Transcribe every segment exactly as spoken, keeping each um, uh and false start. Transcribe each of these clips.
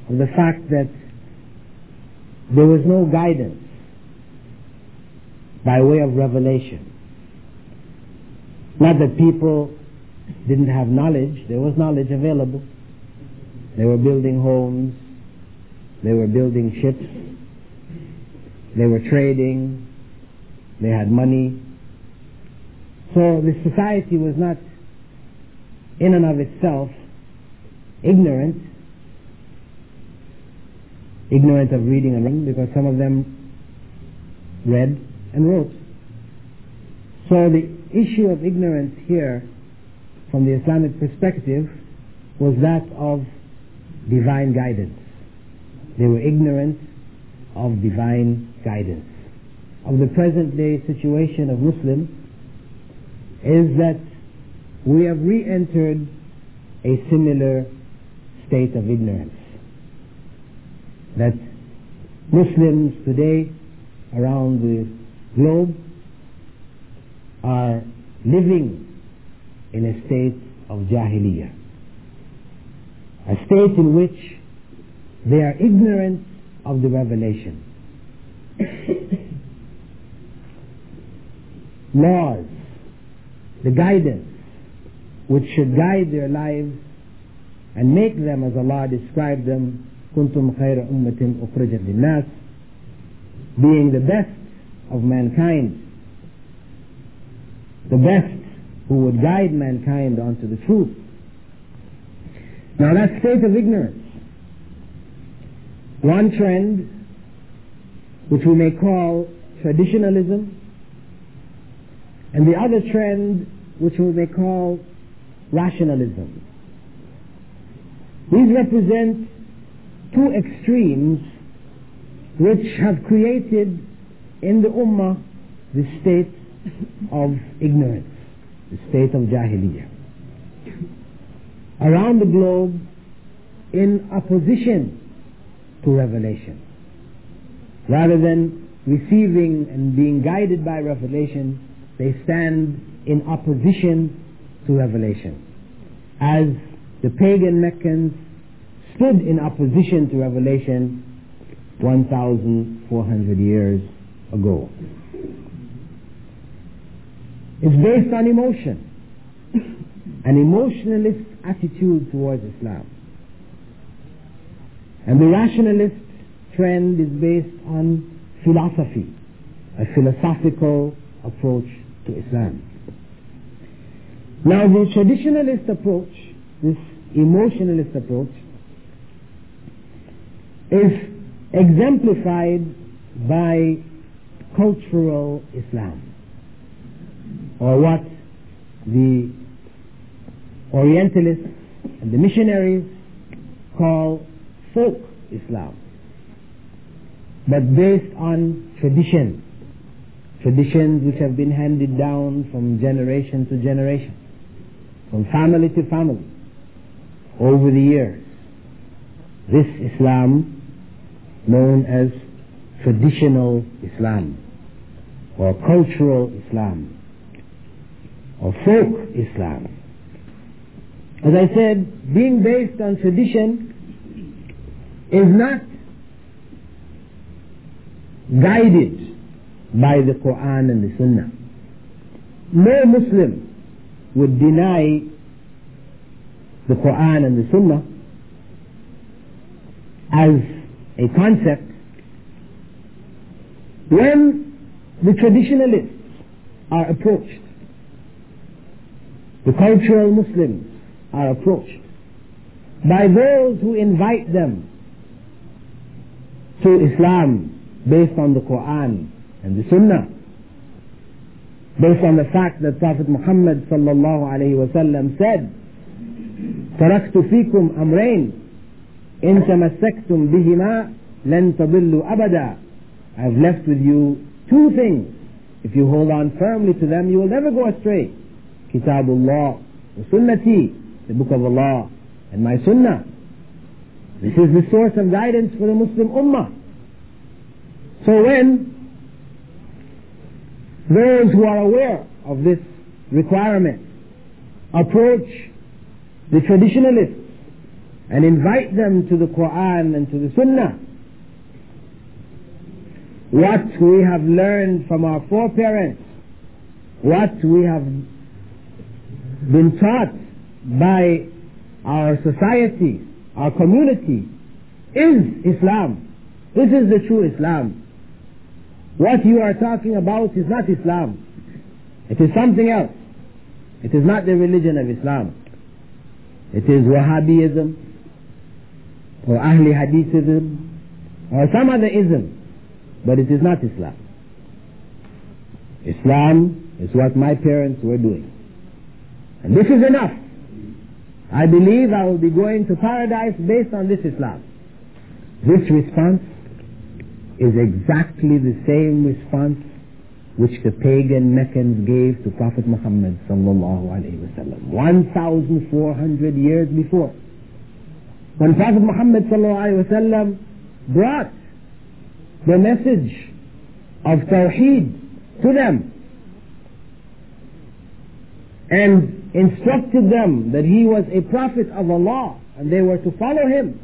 of the fact that there was no guidance by way of revelation. Not that people didn't have knowledge, there was knowledge available. They were building homes, they were building ships, they were trading, they had money. So the society was not in and of itself ignorant, ignorant of reading and writing, because some of them read and wrote. So the issue of ignorance here, from the Islamic perspective, was that of divine guidance. They were ignorant of divine guidance. Of the present day situation of Muslims is that we have re-entered a similar state of ignorance. That Muslims today around the globe are living in a state of Jahiliyyah, a state in which they are ignorant of the revelation. Laws, the guidance which should guide their lives and make them, as Allah described them, kuntum khayra ummatin ukhrijat linnas, being the best of mankind, the best who would guide mankind onto the truth. Now that state of ignorance, one trend which we may call traditionalism, and the other trend which we may call rationalism. These represent two extremes which have created in the Ummah the state of ignorance, the state of Jahiliyyah. Around the globe, in opposition to revelation. Rather than receiving and being guided by revelation, they stand in opposition to revelation. As the pagan Meccans stood in opposition to revelation one thousand four hundred years ago. It's based on emotion, an emotionalist attitude towards Islam. And the rationalist trend is based on philosophy, a philosophical approach to Islam. Now the traditionalist approach, this emotionalist approach, is exemplified by cultural Islam, or what the Orientalists and the missionaries call folk Islam, but based on tradition, traditions which have been handed down from generation to generation, from family to family, over the years. This Islam, known as traditional Islam, or cultural Islam, or folk Islam. As I said, being based on tradition is not guided by the Quran and the Sunnah. No Muslim would deny the Quran and the Sunnah as a concept when the traditionalists are approached, the cultural Muslims are approached by those who invite them to Islam based on the Quran and the Sunnah, based on the fact that Prophet Muhammad sallallahu alayhi wa sallam said, تَرَكْتُ فِيكُمْ أَمْرَيْنِ إِن تَمَسَّكْتُمْ بِهِمَا لَن تَضِلُّوا أَبَدًا. I have left with you two things. If you hold on firmly to them, you will never go astray. Kitabullah wa Sunnati, the book of Allah and my Sunnah. This is the source of guidance for the Muslim Ummah. So when those who are aware of this requirement approach the traditionalists and invite them to the Quran and to the Sunnah. What we have learned from our foreparents, what we have been taught by our society, our community, is Islam. This is the true Islam. What you are talking about is not Islam. It is something else. It is not the religion of Islam. It is Wahhabism, or Ahli Hadithism, or some other ism. But it is not Islam. Islam is what my parents were doing. And this is enough. I believe I will be going to paradise based on this Islam. This response is exactly the same response which the pagan Meccans gave to Prophet Muhammad sallallahu alaihi wasallam one thousand four hundred years before. When Prophet Muhammad sallallahu alaihi wasallam brought the message of Tawheed to them and instructed them that he was a prophet of Allah and they were to follow him,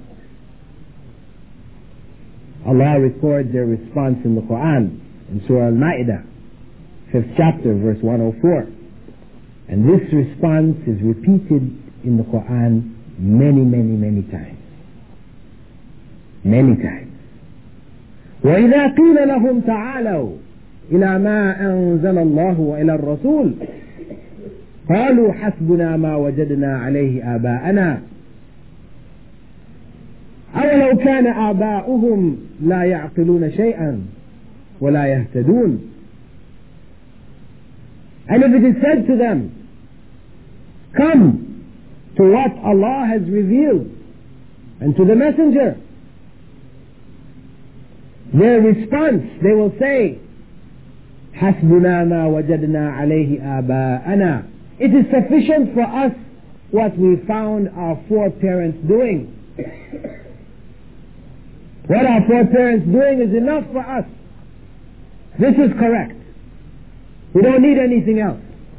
Allah records their response in the Quran in Surah Al-Ma'idah, fifth chapter, verse one oh four. And this response is repeated in the Quran many, many, many times. Many times. وَإِذَا قِيلَ لَهُمْ تَعَالَوْا إِلَى مَا أَنزَلَ اللَّهُ وَإِلَى الرَّسُولِ قَالُوا حَسْبُنَا مَا وَجَدْنَا عَلَيْهِ آبَاءَنَا أَوَلَوْ كَانَ آبَاؤُهُمْ لَا يَعْقِلُونَ شَيْئًا وَلَا يَهْتَدُونَ. And if it is said to them, come to what Allah has revealed and to the Messenger, their response, they will say, حَسْبُنَا مَا وَجَدْنَا عَلَيْهِ آبَاءَنَا. It is sufficient for us what we found our foreparents doing. What our foreparents doing is enough for us. This is correct. We don't need anything else.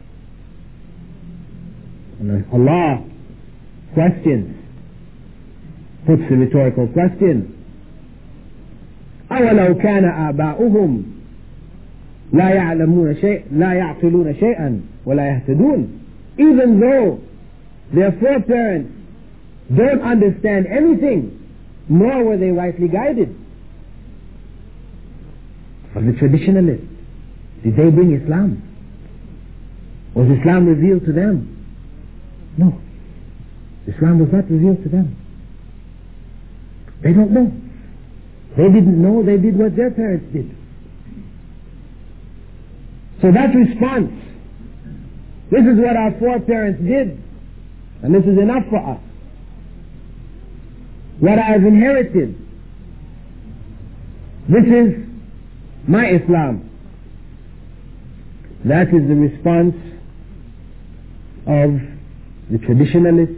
And Allah questions, puts the rhetorical question, أَوَلَوْ كَانَ آبَاؤُهُمْ لَا يَعْلَمُونَ شَيْئًا لَا يَعْقِلُونَ شَيْئًا وَلَا يَهْتَدُونَ. Even though their foreparents don't understand anything, nor were they rightly guided. But the traditionalists, did they bring Islam? Was Islam revealed to them? No. Islam was not revealed to them. They don't know. They didn't know, they did what their parents did. So that response, this is what our foreparents did, and this is enough for us. What I have inherited, this is my Islam. That is the response of the traditionalists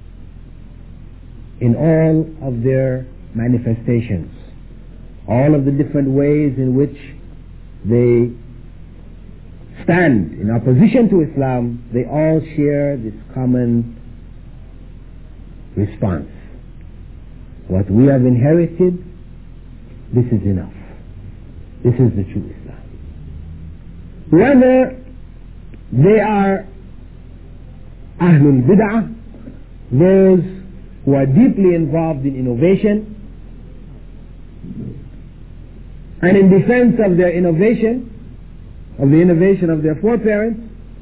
in all of their manifestations, all of the different ways in which they stand in opposition to Islam. They all share this common response. What we have inherited, this is enough. This is the true Islam. Whether they are Ahlul Bid'ah, those who are deeply involved in innovation, and in defense of their innovation, of the innovation of their foreparents,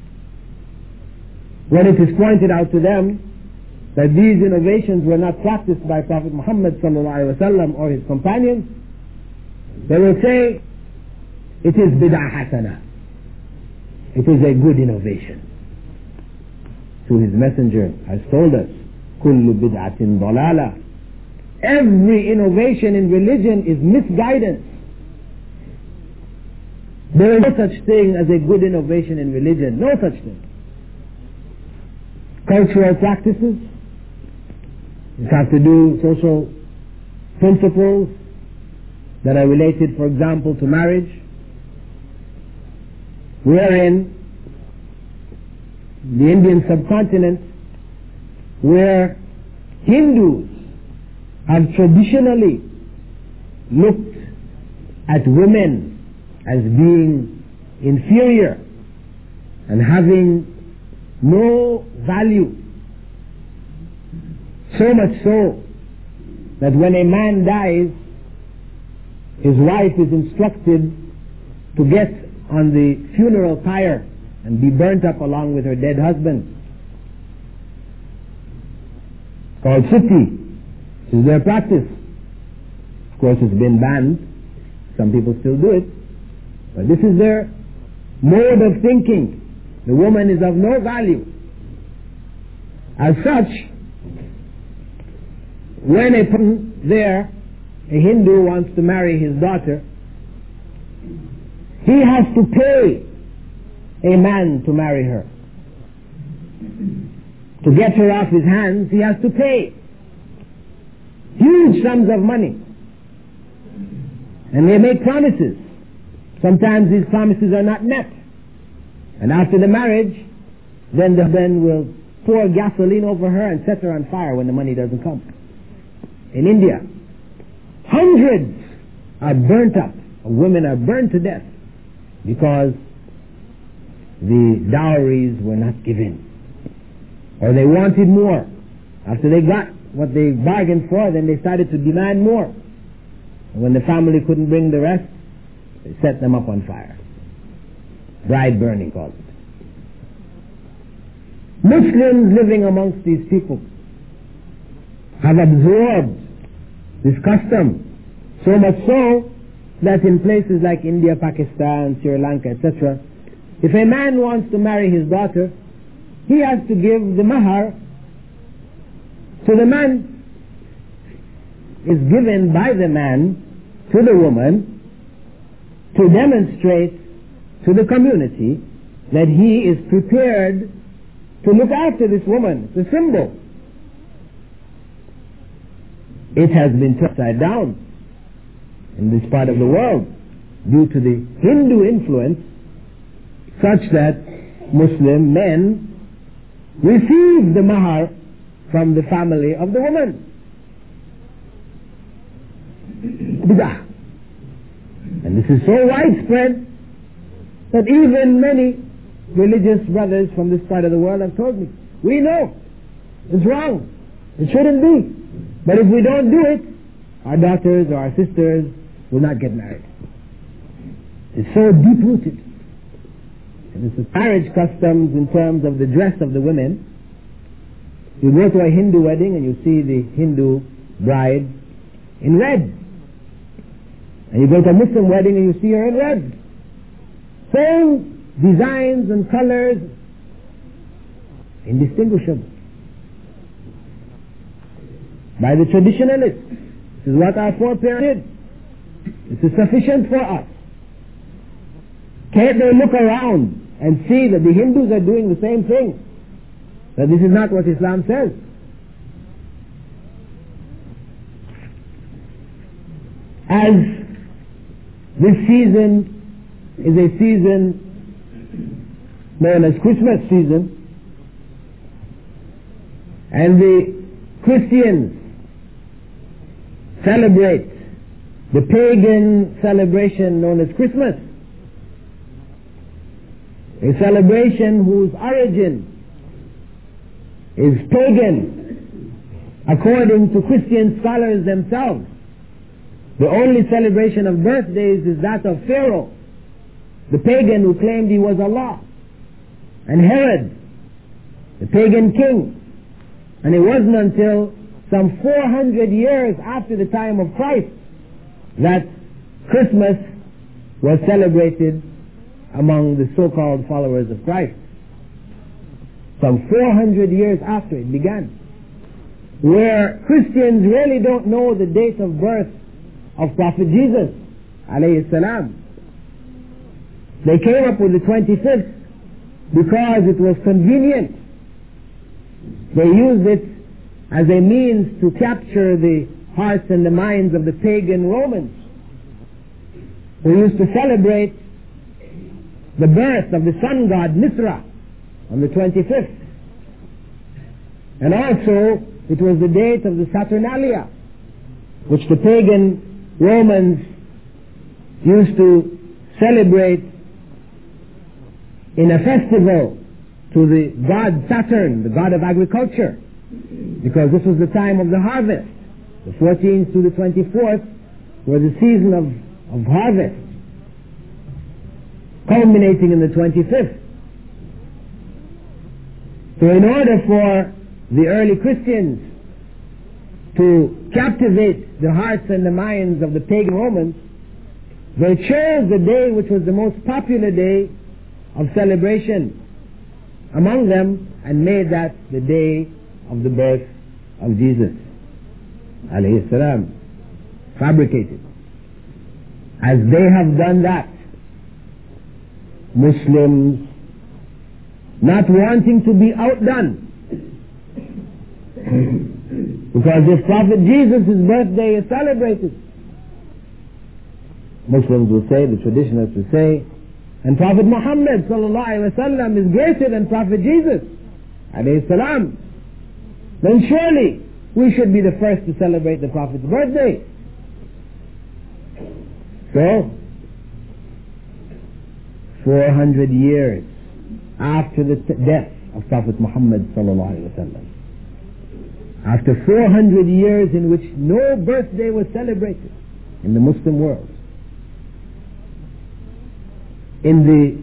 when it is pointed out to them that these innovations were not practiced by Prophet Muhammad sallallahu alaihi wasallam or his companions, they will say, it is bid'ah hasana. It is a good innovation. So his messenger has told us, kullu bid'atin dalala. Every innovation in religion is misguidance. There is no such thing as a good innovation in religion. No such thing. Cultural practices, which have to do social principles that are related, for example, to marriage, wherein the Indian subcontinent, where Hindus have traditionally looked at women as being inferior and having no value. So much so that when a man dies, his wife is instructed to get on the funeral pyre and be burnt up along with her dead husband. It's called sutti. This is their practice. Of course, it's been banned. Some people still do it. But this is their mode of thinking. The woman is of no value. As such, when a person there, a Hindu, wants to marry his daughter, he has to pay a man to marry her. To get her off his hands, he has to pay huge sums of money. And they make promises. Sometimes these promises are not met. And after the marriage, then the husband will pour gasoline over her and set her on fire when the money doesn't come. In India, hundreds are burnt up. Women are burned to death because the dowries were not given. Or they wanted more. After they got what they bargained for, then they started to demand more. And when the family couldn't bring the rest, they set them up on fire. Bride burning called it. Muslims living amongst these people have absorbed this custom, so much so that in places like India, Pakistan, Sri Lanka, et cetera, if a man wants to marry his daughter, he has to give the mahar. So the man is given by the man to the woman to demonstrate to the community that he is prepared to look after this woman. It's a symbol. It has been turned upside down in this part of the world due to the Hindu influence, such that Muslim men receive the mahar from the family of the woman. Bid'ah. And this is so widespread that even many religious brothers from this part of the world have told me, we know it's wrong, it shouldn't be, but if we don't do it, our daughters or our sisters will not get married. It's so deep-rooted. And it's the marriage customs in terms of the dress of the women. You go to a Hindu wedding and you see the Hindu bride in red. And you go to a Muslim wedding and you see her in red. Same designs and colors, indistinguishable. By the traditionalists. This is what our foreparents did. This is sufficient for us. Can't they look around and see that the Hindus are doing the same thing? That this is not what Islam says. As this season is a season known as Christmas season, and the Christians celebrate the pagan celebration known as Christmas, a celebration whose origin is pagan according to Christian scholars themselves. The only celebration of birthdays is that of Pharaoh, the pagan who claimed he was Allah, and Herod, the pagan king. And it wasn't until some four hundred years after the time of Christ that Christmas was celebrated among the so-called followers of Christ. Some four hundred years after it began, where Christians really don't know the date of birth of Prophet Jesus alayhi salam. They came up with the twenty-fifth because it was convenient. They used it as a means to capture the hearts and the minds of the pagan Romans, who used to celebrate the birth of the sun god Mithra on the twenty-fifth. And also, it was the date of the Saturnalia, which the pagan Romans used to celebrate in a festival to the god Saturn, the god of agriculture, because this was the time of the harvest. The fourteenth to the twenty-fourth were the season of, of harvest, culminating in the twenty-fifth. So in order for the early Christians to captivate the hearts and the minds of the pagan Romans, they chose the day which was the most popular day of celebration among them and made that the day of the birth of Jesus alayhi salam, fabricated. As they have done that, Muslims, not wanting to be outdone, because if Prophet Jesus' birthday is celebrated, Muslims will say, the traditionalists will say, and Prophet Muhammad sallallahu alaihi wasallam is greater than Prophet Jesus alayhi salam, then surely we should be the first to celebrate the Prophet's birthday. So, four hundred years after the t- death of Prophet Muhammad sallallahu alaihi wasallam, after four hundred years in which no birthday was celebrated in the Muslim world, in the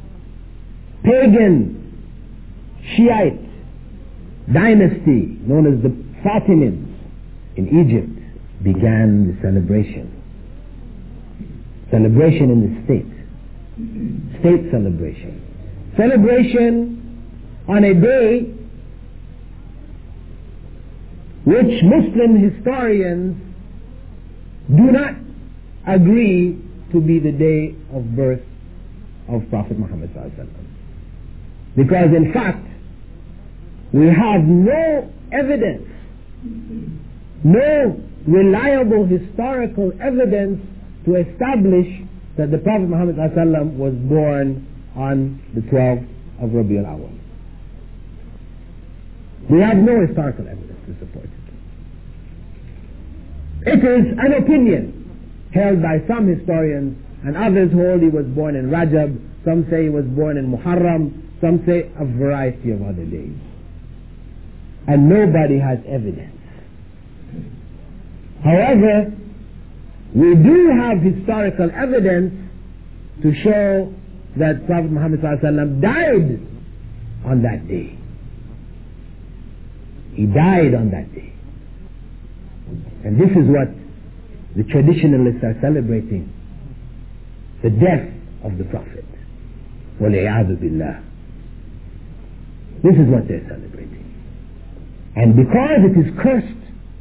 pagan Shiite dynasty known as the Fatimids in Egypt, began the celebration. Celebration in the state. State celebration. Celebration on a day which Muslim historians do not agree to be the day of birth of Prophet Muhammad sallallahu alaihi wasallam. Because in fact, we have no evidence, no reliable historical evidence to establish that the Prophet Muhammad sallallahu alaihi wasallam was born on the twelfth of Rabiul Awwal. We have no historical evidence to support it. It is an opinion held by some historians, and others hold he was born in Rajab, some say he was born in Muharram, some say a variety of other days. And nobody has evidence. However, we do have historical evidence to show that Prophet Muhammad sallallahu alaihi wasallam died on that day. He died on that day. And this is what the traditionalists are celebrating, the death of the Prophet. وَلِعَاذُ بِاللَّهِ. This is what they're celebrating. And because it is cursed,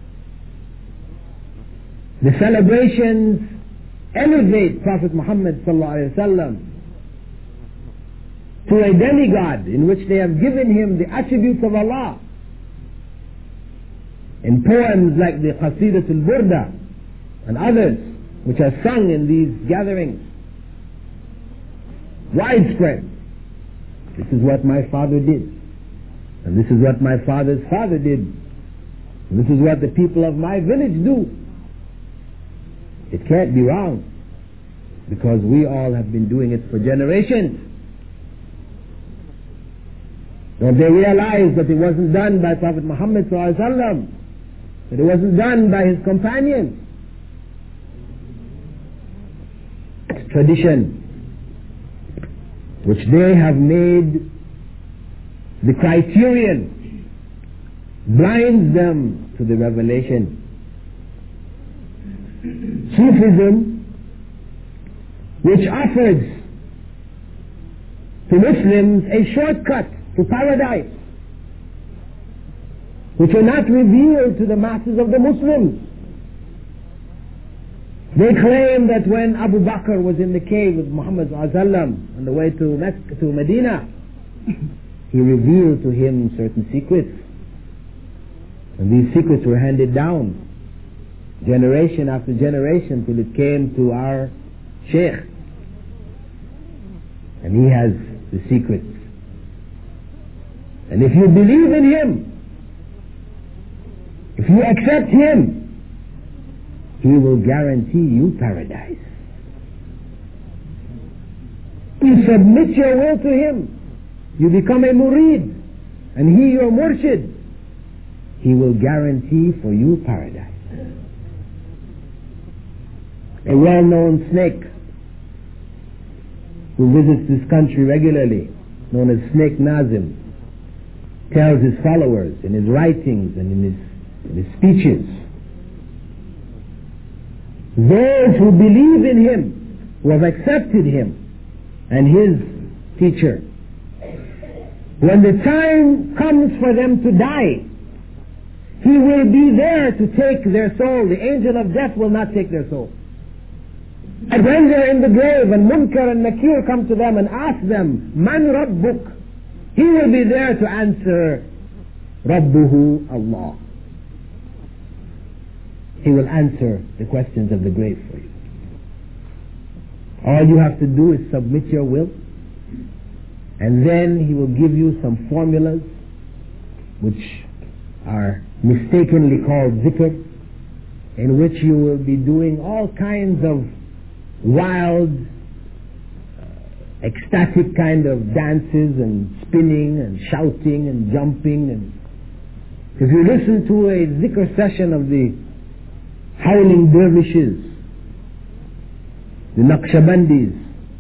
the celebrations elevate Prophet Muhammad sallallahu alaihi wasallam to a demigod in which they have given him the attributes of Allah. In poems like the Qasidatul Burda and others which are sung in these gatherings, widespread. This is what my father did, and this is what my father's father did, and this is what the people of my village do. It can't be wrong, because we all have been doing it for generations. Don't they realize that it wasn't done by Prophet Muhammad sallallahu alaihi wasallam, that it wasn't done by his companions? Tradition which they have made the criterion, blinds them to the revelation. Sufism, which offers to Muslims a shortcut to paradise, which are not revealed to the masses of the Muslims. They claim that when Abu Bakr was in the cave with Muhammad sallallahu alaihi wasallam on the way to Mecca, to Medina, he revealed to him certain secrets, and these secrets were handed down generation after generation till it came to our Sheikh, and he has the secrets. And if you believe in him, if you accept him, He will guarantee you paradise. You submit your will to Him. You become a murid, and He your murshid. He will guarantee for you paradise. A well-known snake who visits this country regularly, known as Snake Nazim, tells his followers in his writings and in his, in his speeches, those who believe in Him, who have accepted Him and His teacher, when the time comes for them to die, He will be there to take their soul. The angel of death will not take their soul. And when they're in the grave and Munkar and Nakir come to them and ask them, Man Rabbuk? He will be there to answer, Rabbuhu Allah. He will answer the questions of the grave for you. All you have to do is submit your will, and then He will give you some formulas which are mistakenly called zikr, in which you will be doing all kinds of wild, uh, ecstatic kind of dances and spinning and shouting and jumping. And if you listen to a zikr session of the howling dervishes, the Naqshbandis,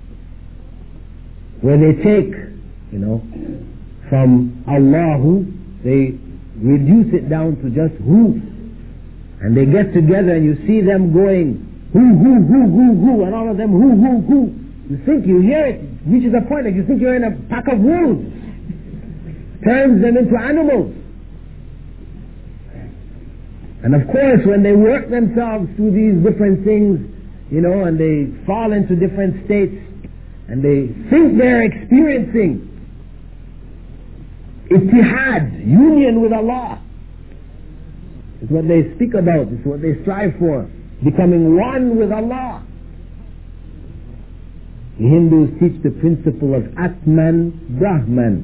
where they take, you know, from Allahu, they reduce it down to just Hu, and they get together and you see them going Hu, Hu, Hu, Hu, Hu, and all of them Hu, Hu, Hu. You think you hear it, it reaches a point like you think you're in a pack of wolves, turns them into animals. And of course, when they work themselves through these different things, you know, and they fall into different states, and they think they're experiencing ittihad, union with Allah. It's what they speak about, it's what they strive for, becoming one with Allah. The Hindus teach the principle of Atman, Brahman.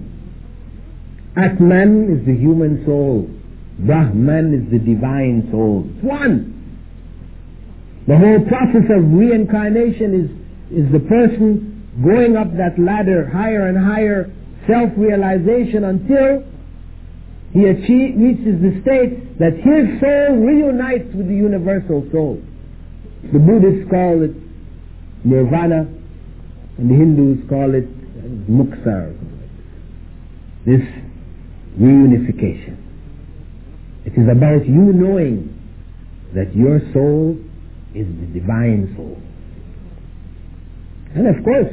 Atman is the human soul. Brahman is the divine soul. It's one. The whole process of reincarnation is, is the person going up that ladder higher and higher, self-realization, until he achieve, reaches the state that his soul reunites with the universal soul. The Buddhists call it nirvana, and the Hindus call it moksha. This reunification. It is about you knowing that your soul is the divine soul. And of course,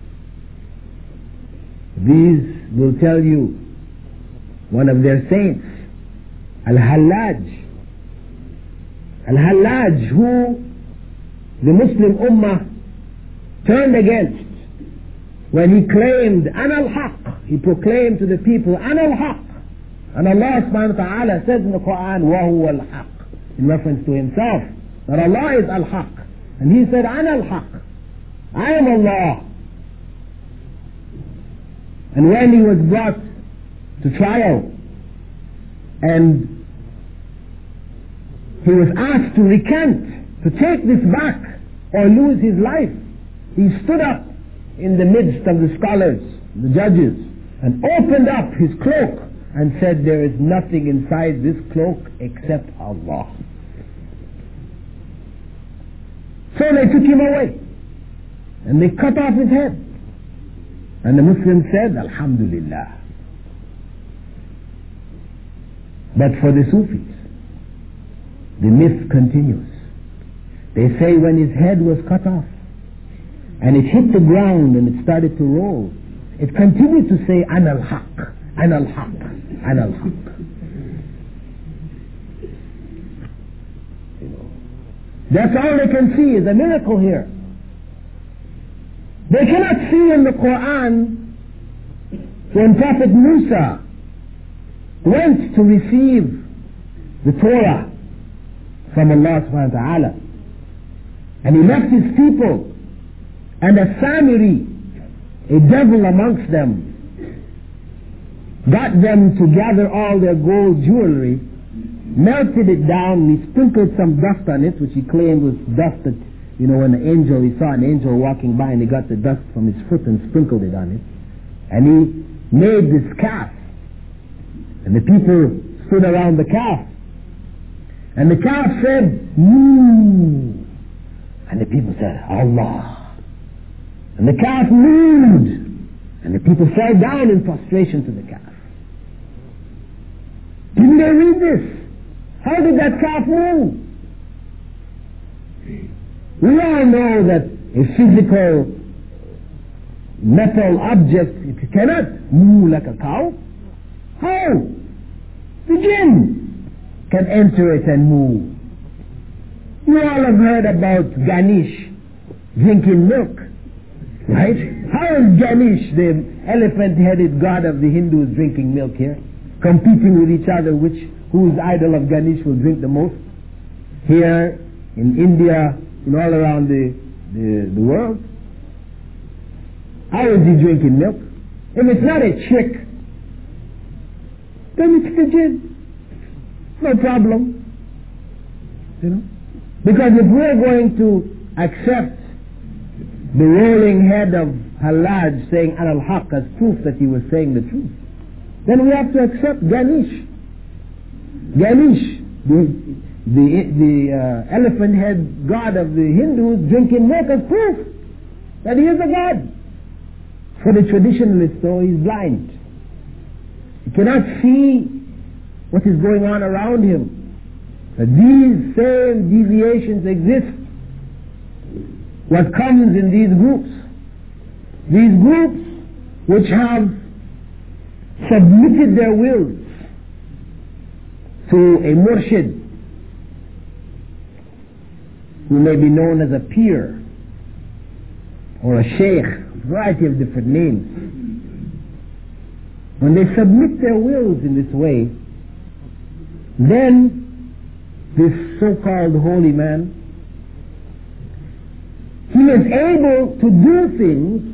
these will tell you one of their saints, Al-Hallaj. Al-Hallaj, who the Muslim Ummah turned against when he claimed, Ana al-Haq. He proclaimed to the people, Ana al-Haq. And Allah subhanahu wa ta'ala says in the Quran, وَهُوَ الْحَقِّ, in reference to himself, that Allah is al-Haq. And he said, Ana al-Haq. I am Allah. And when he was brought to trial, and he was asked to recant, to take this back or lose his life, he stood up in the midst of the scholars, the judges, and opened up his cloak and said, there is nothing inside this cloak except Allah. So they took him away and they cut off his head. And the Muslim said, Alhamdulillah. But for the Sufis, the myth continues. They say when his head was cut off and it hit the ground and it started to roll, it continued to say, Ana al-Haq, Ana al-Haq, Ana al-Haq. That's all they can see is a miracle here. They cannot see in the Quran when Prophet Musa went to receive the Torah from Allah subhanahu wa ta'ala, and he left his people, and a Samiri, a devil amongst them, got them to gather all their gold jewelry melted it down, he sprinkled some dust on it, which he claimed was dust that, you know, when the angel, he saw an angel walking by and he got the dust from his foot and sprinkled it on it. And he made this calf. And the people stood around the calf. And the calf said, moo. And the people said, Allah. And the calf mooed. And the people fell down in prostration to the calf. Didn't they read this? How did that calf move? We all know that a physical metal object, it cannot move like a cow. How? The jinn can enter it and move. You all have heard about Ganesh drinking milk, right? How is Ganesh, the elephant-headed god of the Hindus, drinking milk here? Competing with each other, which whose idol of Ganesh will drink the most? Here in India, and all around the, the, the world. How is he drinking milk? If it's not a trick, then it's the jinn. No problem. You know? Because if we're going to accept the rolling head of Hallaj saying Al-Haq as proof that he was saying the truth, then we have to accept Ganesh. Ganesh, the, the, the uh, elephant head god of the Hindus, drinking milk as proof that he is a god. For the traditionalist, though, he's blind. He cannot see what is going on around him. That these same deviations exist. What comes in these groups? These groups which have submitted their wills to a murshid who may be known as a peer or a sheikh, a variety of different names. When they submit their wills in this way, then this so-called holy man, he is able to do things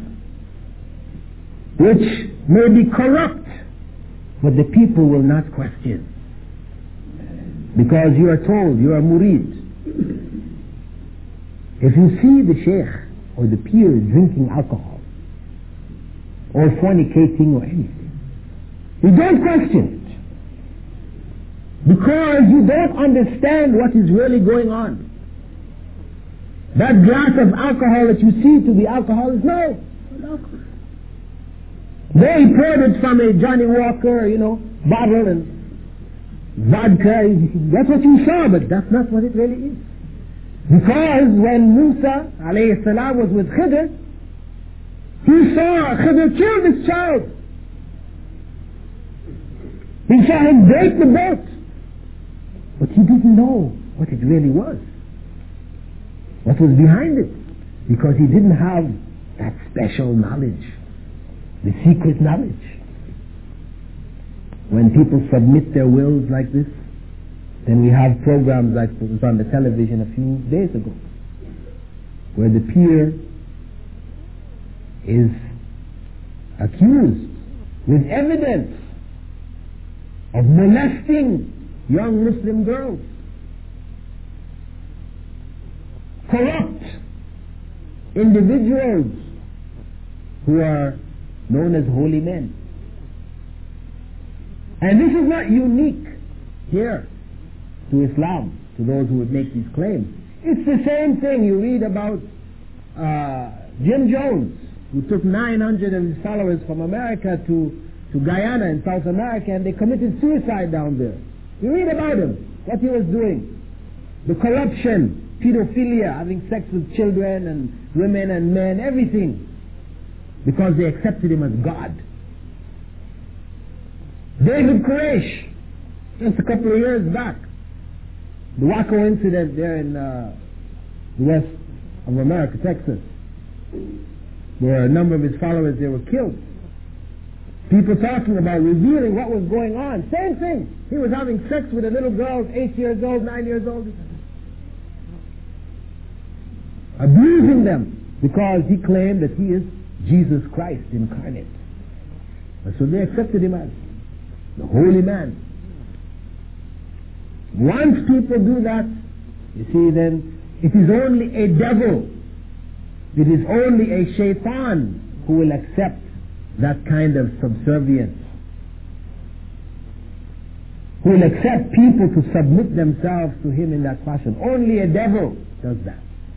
which may be corrupt, but the people will not question. Because you are told, you are murid. If you see the sheikh or the peer drinking alcohol or fornicating or anything, you don't question it. Because you don't understand what is really going on. That glass of alcohol that you see to be alcohol is no, not alcohol. They poured it from a Johnny Walker, you know, bottle and vodka. That's what you saw, but that's not what it really is. Because when Musa alayhi salam was with Khidr, he saw Khidr kill this child. He saw him break the boat. But he didn't know what it really was. What was behind it. Because he didn't have that special knowledge. The secret knowledge. When people submit their wills like this, then we have programs like what was on the television a few days ago, where the peer is accused with evidence of molesting young Muslim girls. Corrupt individuals who are known as holy men. And this is not unique here to Islam, to those who would make these claims. It's the same thing you read about uh, Jim Jones, who took nine hundred of his followers from America to, to Guyana in South America, and they committed suicide down there. You read about him, what he was doing. The corruption, pedophilia, having sex with children and women and men, everything. Because they accepted him as God. David Koresh, just a couple of years back, the Waco incident there in uh, the west of America, Texas, where a number of his followers, they were killed. People talking about revealing what was going on. Same thing. He was having sex with a little girl, eight years old, nine years old. Abusing them because he claimed that he is Jesus Christ incarnate. And so they accepted him as the holy man. Once people do that, you see, then it is only a devil, it is only a shaitan who will accept that kind of subservience, who will accept people to submit themselves to him in that fashion. Only a devil does that.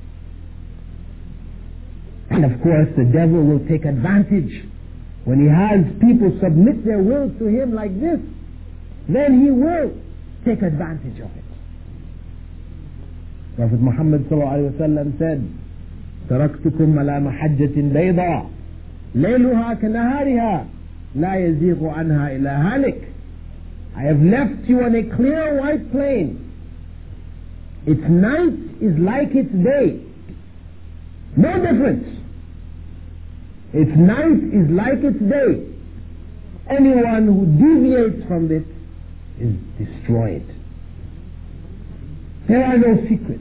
And of course the devil will take advantage when he has people submit their wills to him like this. Then he will take advantage of it. Prophet Muhammad sallallahu alaihi wasallam said, "تركتكم على محجة بيضاء ليلها كنهارها لا يزيغ عنها إلا هالك." I have left you on a clear white plain. Its night is like its day. No difference. Its night is like its day. Anyone who deviates from it is destroyed. There are no secrets.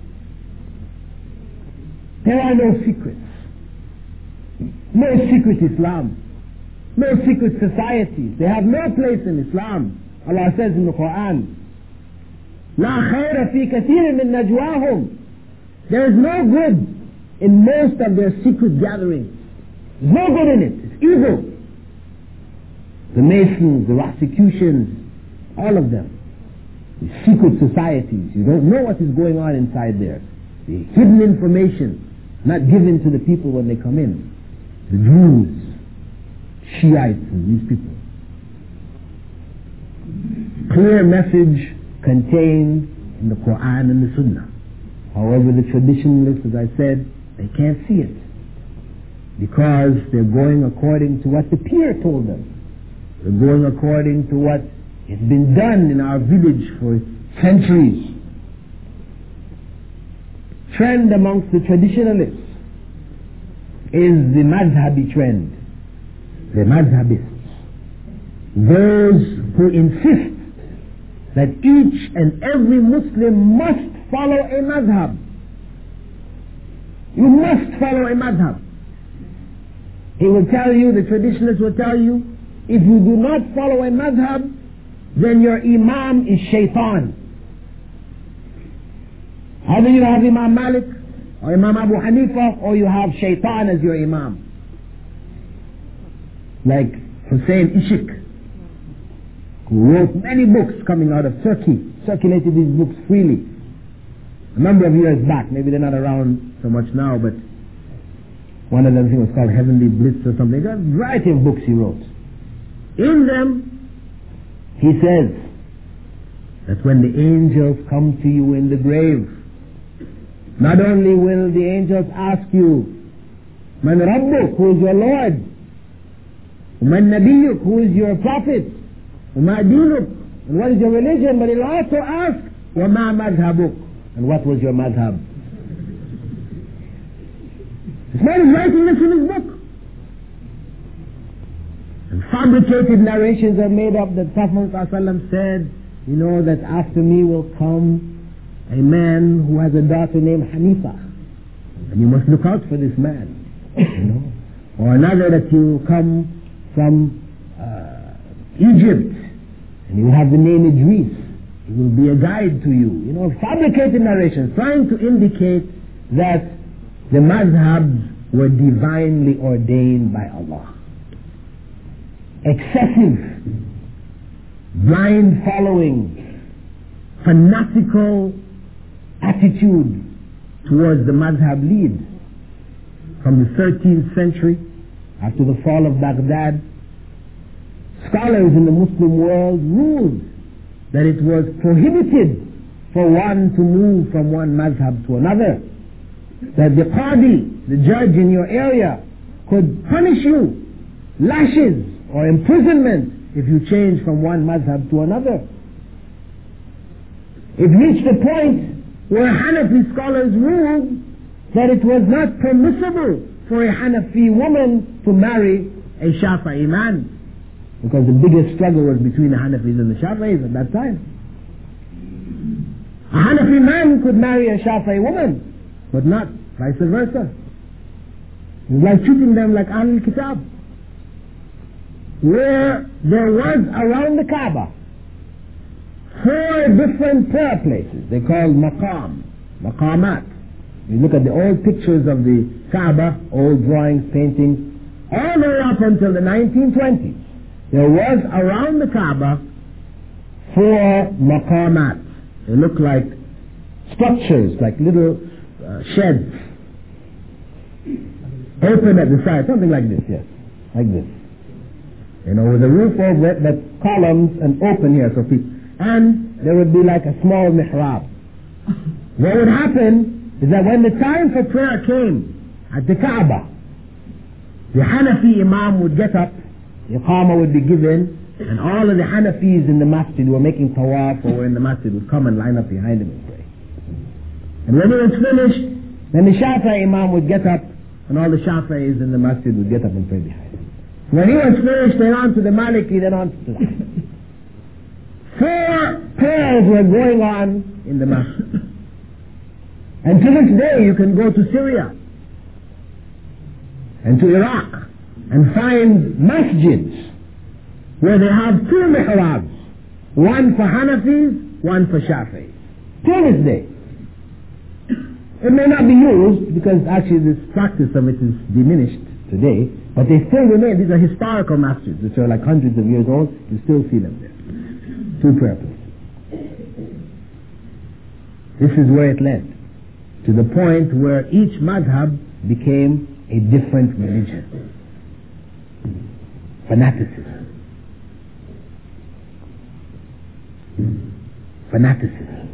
There are no secrets. No secret Islam. No secret societies. They have no place in Islam. Allah says in the Quran, لا خير في كثير من نجواهم. There is no good in most of their secret gatherings. There's no good in it. It's evil. The Masons, the Rosicrucians, all of them. The secret societies. You don't know what is going on inside there. The hidden information not given to the people when they come in. The Jews, Shiites, and these people. Clear message contained in the Quran and the Sunnah. However, the traditionalists, as I said, they can't see it because they're going according to what the peer told them. They're going according to what has been done in our village for centuries. Trend amongst the traditionalists is the madhabi trend. The madhabists. Those who insist that each and every Muslim must follow a madhab. You must follow a madhab. He will tell you, the traditionalists will tell you, if you do not follow a madhab, then your imam is shaitan. Either you have Imam Malik or Imam Abu Hanifa, or you have shaitan as your imam. Like Hussein Ishq, who wrote many books coming out of Turkey, circulated these books freely a number of years back. Maybe they're not around so much now, but one of them, I think, was called Heavenly Bliss or something. A variety of books he wrote. In them, he says that when the angels come to you in the grave, not only will the angels ask you, Man Rabbuk, who is your Lord? Man Nabiyuk, who is your prophet? Ma Dinuk, and what is your religion? But he'll also ask, Wa ma madhabuk, and what was your madhab? This man is writing this in his book. And fabricated narrations are made up that Prophet ﷺ said, you know, that after me will come a man who has a daughter named Hanifa, and you must look out for this man, you know. Or another that he will come from uh, Egypt, and you have the name Idris. He will be a guide to you. You know, fabricated narrations trying to indicate that the madhabs were divinely ordained by Allah. Excessive, blind following, fanatical attitude towards the madhab lead. From the thirteenth century, after the fall of Baghdad, scholars in the Muslim world ruled that it was prohibited for one to move from one madhab to another. That the qadi, the judge in your area, could punish you, lashes or imprisonment if you change from one madhab to another. It reached a point where Hanafi scholars ruled that it was not permissible for a Hanafi woman to marry a Shafi'i man, because the biggest struggle was between the Hanafis and the Shafi'is at that time. A Hanafi man could marry a Shafi'i woman, but not vice versa. It was like treating them like Ahlul Kitab, where there was around the Kaaba four different prayer places. They're called maqam, maqamat. You look at the old pictures of the Kaaba, old drawings, paintings, all the way up until the nineteen twenties. There was around the Kaaba four maqamat. They look like structures, like little uh, sheds, open at the side, something like this, yes, like this. You know, with a roof over it, but columns and open here, so people, and there would be like a small mihrab. What would happen is that when the time for prayer came at the Kaaba, the Hanafi Imam would get up, the Iqamah would be given, and all of the Hanafis in the masjid who were making tawaf or were in the masjid would come and line up behind him and pray. And when it was finished, then the Shafi'i Imam would get up, and all the Shafi'is in the masjid would get up and pray behind him. When he was finished, then on to the Maliki, then on to the Four prayers were going on in the masjid. And to this day, you can go to Syria and to Iraq and find masjids where they have two mihrabs, one for Hanafis, one for Shafi'is. To this day. It may not be used because actually this practice of it is diminished today, but they still remain. These are historical masjids which are like hundreds of years old. You still see them there. Two prayer places. This is where it led, to the point where each madhab became a different religion. Fanaticism. Fanaticism.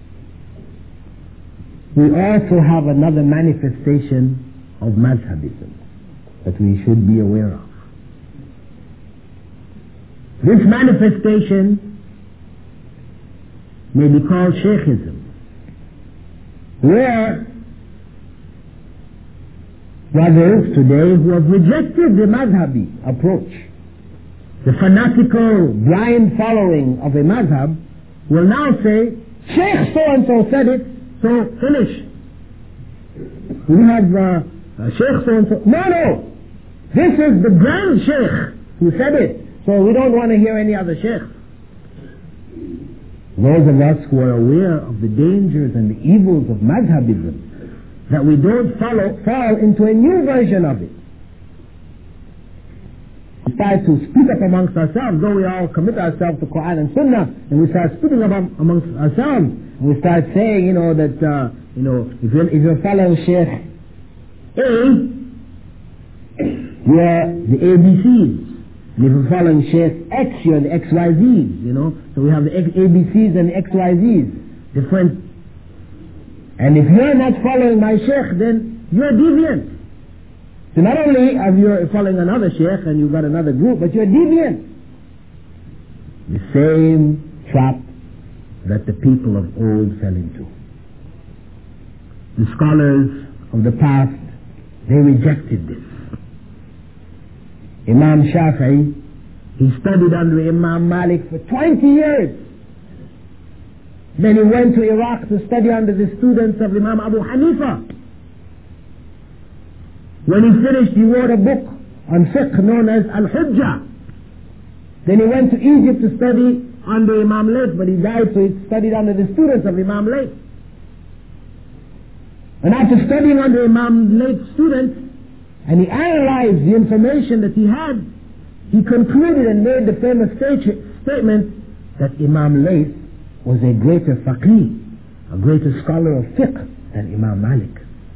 We also have another manifestation of madhabism that we should be aware of. This manifestation may be called Shaykhism, where brothers today who have rejected the madhabi approach, the fanatical blind following of a madhab, will now say, Shaykh so-and-so said it, so finish. We have uh, uh, Shaykh so-and-so. No, no! This is the grand Shaykh who said it, so we don't want to hear any other Shaykh. Those of us who are aware of the dangers and the evils of madhabism, that we don't follow, fall into a new version of it. We start to speak up amongst ourselves, though we all commit ourselves to Quran and Sunnah, and we start speaking up amongst ourselves, and we start saying, you know, that, uh, you know, if you're, if you're following Shaykh A, you're the A B Cs. And if you're following Shaykh X, you're the X Y Zs, you know. So we have the A B Cs and the X Y Zs, different. And if you're not following my Shaykh, then you're deviant. So not only are you following another Shaykh and you've got another group, but you're deviant. The same trap that the people of old fell into. The scholars of the past, they rejected this. Imam Shafi'i, he studied under Imam Malik for twenty years. Then he went to Iraq to study under the students of Imam Abu Hanifa. When he finished, he wrote a book on fiqh known as Al-Hujjah. Then he went to Egypt to study under Imam Layth, but he died, so he studied under the students of Imam Layth. And after studying under Imam Layth's students, and he analyzed the information that he had, he concluded and made the famous statement that Imam Layth was a greater faqih, a greater scholar of fiqh than Imam Malik.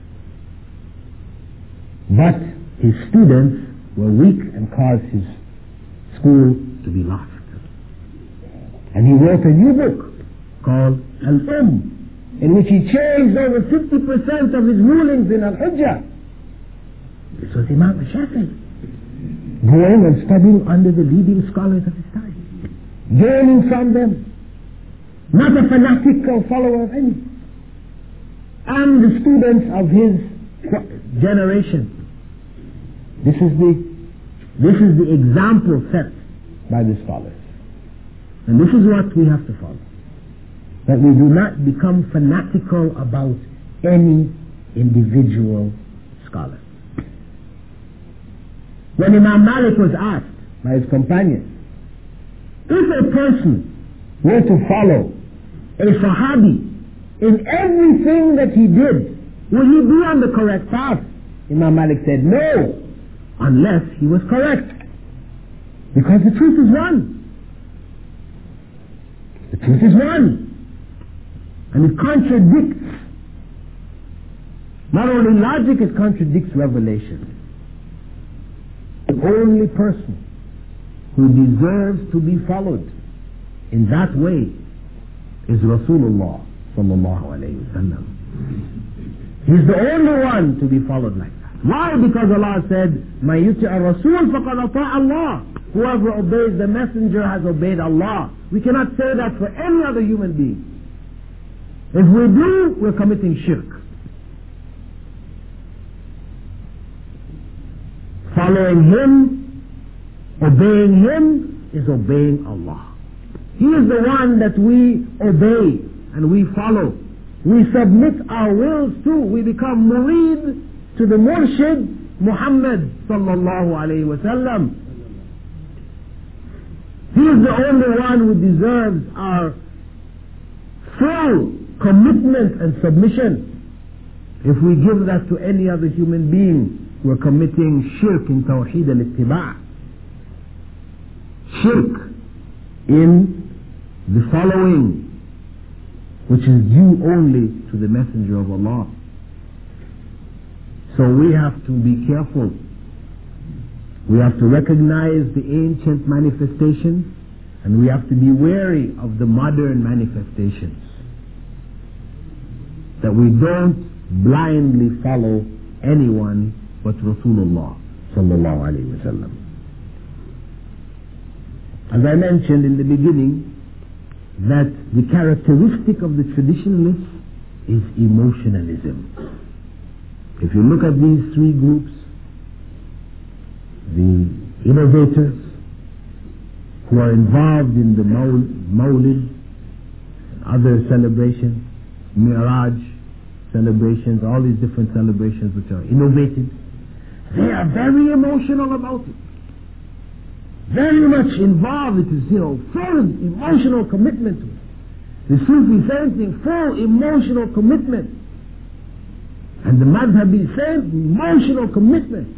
But his students were weak and caused his school to be lost. And he wrote a new book called Al-Umm, in which he changed over fifty percent of his rulings in Al-Hujjah. This was Imam Shafi'i, going and studying under the leading scholars of his time, learning from them, not a fanatical follower of any, and the students of his generation. This is the this is the example set by the scholars, and this is what we have to follow. That we do not become fanatical about any individual scholar. When Imam Malik was asked by his companions, if a person were to follow a Sahabi in everything that he did, would he be on the correct path? Imam Malik said no, unless he was correct. Because the truth is one. The truth is one. And it contradicts, not only logic, it contradicts revelation. The only person who deserves to be followed in that way is Rasulullah sallallahu alayhi wa sallam. He's the only one to be followed like that. Why? Because Allah said, مَن يُطِعِ الرَّسُولِ فَقَدْ أَطَاعَ اللَّهِ. Whoever obeys the messenger has obeyed Allah. We cannot say that for any other human being. If we do, we're committing shirk. Following him, obeying him, is obeying Allah. He is the one that we obey and we follow. We submit our wills to. We become murid to the Murshid Muhammad sallallahu alayhi wa sallam. He is the only one who deserves our full commitment and submission. If we give that to any other human being, we're committing shirk in tawheed al-ittiba'. Shirk in the following, which is due only to the Messenger of Allah. So we have to be careful. We have to recognize the ancient manifestations, and we have to be wary of the modern manifestations, that we don't blindly follow anyone but Rasulullah sallallahu alayhi wa sallam. As I mentioned in the beginning, that the characteristic of the traditionalists is emotionalism. If you look at these three groups, the innovators who are involved in the Mawlid, other celebrations, Miraj celebrations, all these different celebrations which are innovated, they are very emotional about it. Very much involved. It is, you know, full emotional commitment to it. The Sufi same thing, full emotional commitment. And the Madhabi same emotional commitment.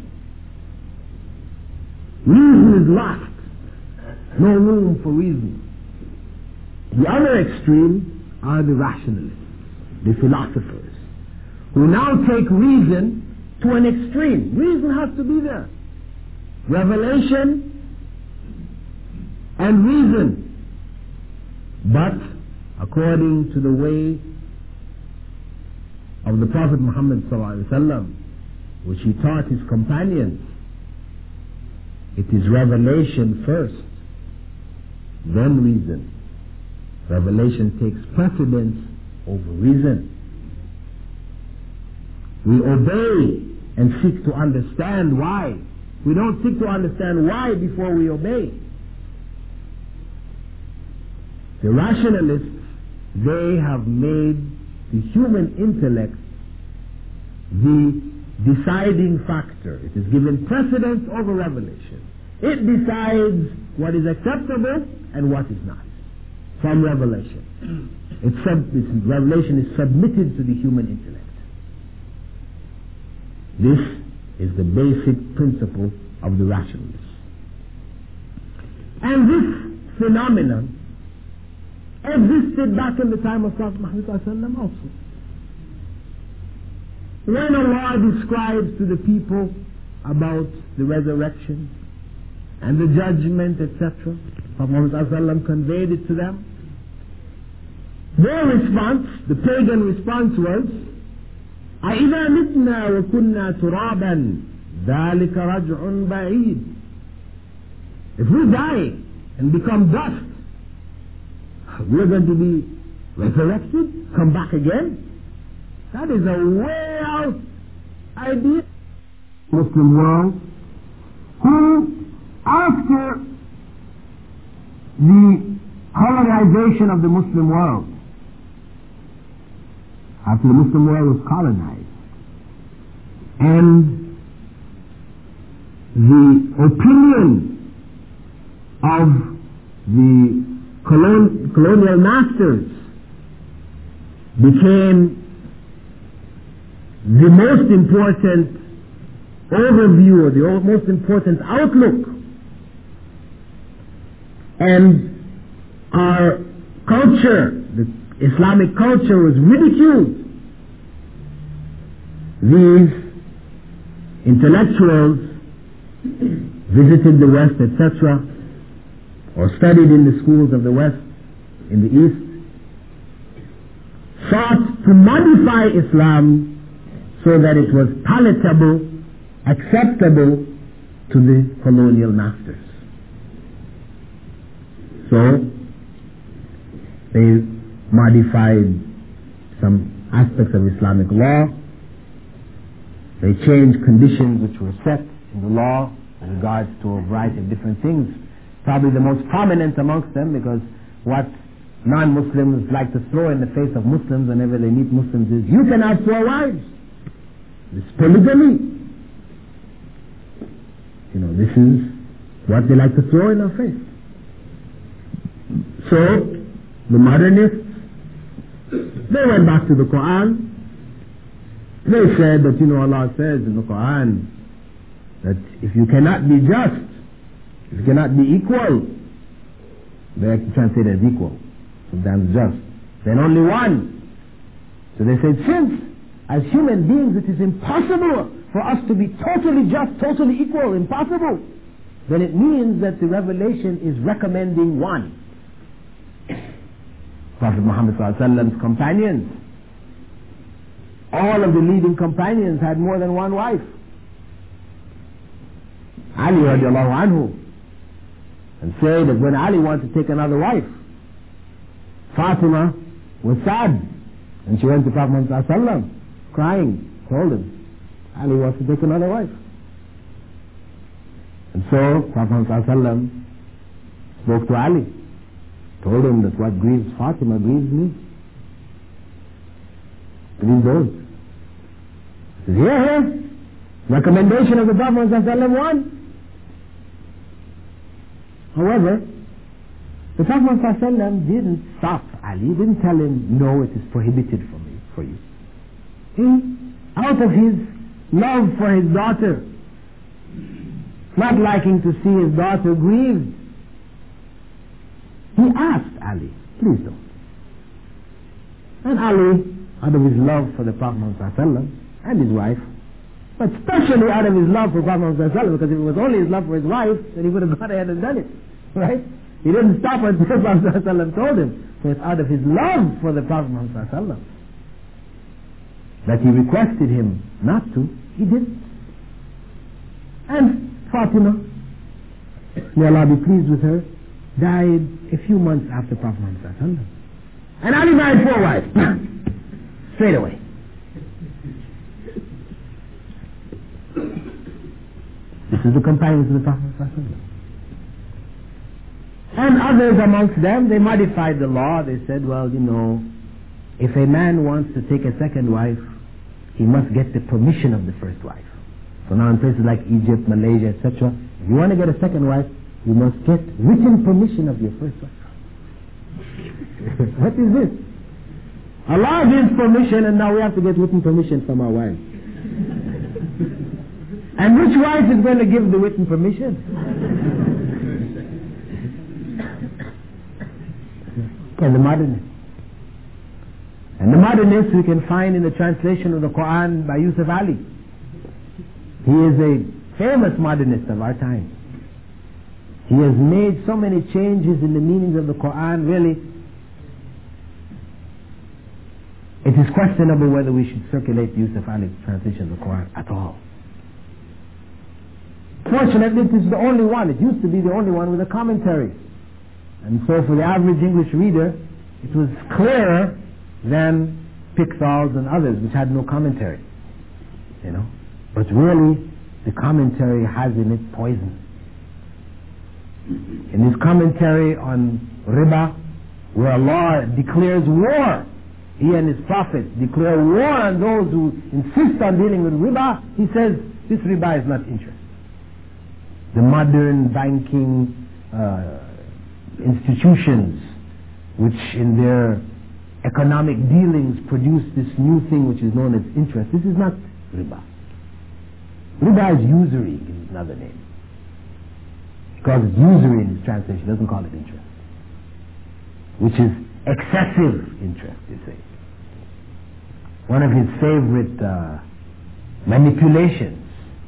Reason is lost. No room for reason. The other extreme are the rationalists, the philosophers, who now take reason to an extreme. Reason has to be there. Revelation and reason. But according to the way of the Prophet Muhammad sallallahu alaihi wasallam, which he taught his companions, it is revelation first, then reason. Revelation takes precedence over reason. We obey and seek to understand why. We don't seek to understand why before we obey. The rationalists, they have made the human intellect the deciding factor. It is given precedence over revelation. It decides what is acceptable and what is not from revelation. It's sub, it's, revelation is submitted to the human intellect. This is the basic principle of the rationalists. And this phenomenon existed back in the time of Prophet Muhammad also. When Allah describes to the people about the resurrection and the judgment, et cetera, Prophet Muhammad conveyed it to them. Their response, the pagan response was, أَإِذَا مِتْنَا وَكُنَّا تُرَابًا ذَلِكَ رَجْعٌ بَعِيدٌ. If we die and become dust, we're going to be resurrected, come back again? That is a way out idea. Muslim world, who after the colonization of the Muslim world, after the Muslim world was colonized, and the opinion of the colon, colonial masters became the most important overview, or the most important outlook. And our culture, the Islamic culture, was ridiculed. These intellectuals visited the West, et cetera, or studied in the schools of the West, in the East, sought to modify Islam so that it was palatable, acceptable to the colonial masters. So, they modified some aspects of Islamic law. They changed conditions which were set in the law in regards to a variety of different things. Probably the most prominent amongst them, because what non-Muslims like to throw in the face of Muslims whenever they meet Muslims is, you can have four wives. It's polygamy. You know, this is what they like to throw in our face. So, the modernists, they went back to the Quran. They said that, you know, Allah says in the Quran that if you cannot be just, if you cannot be equal, they actually translate it as equal, sometimes just, then only one. So they said, since as human beings it is impossible for us to be totally just, totally equal, impossible, then it means that the revelation is recommending one. Prophet Muhammad sallallahu alaihi wasallam's companions, all of the leading companions had more than one wife. Ali radiallahu anhu, and say that when Ali wanted to take another wife, Fatima was sad, and she went to Prophet Muhammad sallallahu alaihi wasallam crying, told him Ali wants to take another wife. And so Prophet Muhammad sallallahu alaihi wasallam spoke to Ali, told him that what grieves Fatima grieves me. Please don't. He says, here, here, recommendation of the Prophet Muhammad sallallahu alaihi wasallam one. However, the Prophet Muhammad sallallahu alaihi wasallam didn't stop Ali, didn't tell him, no, it is prohibited for me, for you. He, out of his love for his daughter, not liking to see his daughter grieved, he asked Ali, please don't. And Ali, out of his love for the Prophet Muhammad sallallahu alaihi wasallam and his wife, but especially out of his love for Prophet Muhammad sallallahu alaihi wasallam, because if it was only his love for his wife, then he would have gone ahead and done it, right? He didn't stop until Prophet Muhammad sallallahu alaihi wasallam told him. So it's out of his love for the Prophet Muhammad sallallahu alaihi wasallam that he requested him not to. He didn't. And Fatima, may Allah be pleased with her, died a few months after Prophet Muhammad sallallahu alaihi wasallam. And Ali married four wives. Straight away. This is the companions of the Prophet sallallahu alaihi wasallam. And others amongst them, they modified the law. They said, well, you know, if a man wants to take a second wife, he must get the permission of the first wife. So now in places like Egypt, Malaysia, et cetera, if you want to get a second wife, you must get written permission of your first wife. What is this? Allah gives permission, and now we have to get written permission from our wives. And which wife is going to give the written permission? And the modernists. And the modernists we can find in the translation of the Quran by Yusuf Ali. He is a famous modernist of our time. He has made so many changes in the meanings of the Quran, really. It is questionable whether we should circulate Yusuf Ali's translation of the Quran at all. Fortunately, it is the only one. It used to be the only one with a commentary. And so for the average English reader, it was clearer than Pickthall's and others, which had no commentary. You know? But really, the commentary has in it poison. In his commentary on riba, where Allah declares war, he and his prophets declare war on those who insist on dealing with riba, he says, this riba is not interest. The modern banking uh, institutions which in their economic dealings produce this new thing which is known as interest. This is not riba. Riba is usury, is another name. Because it's usury in its translation, it doesn't call it interest. Which is excessive interest, you say. One of his favorite uh, manipulations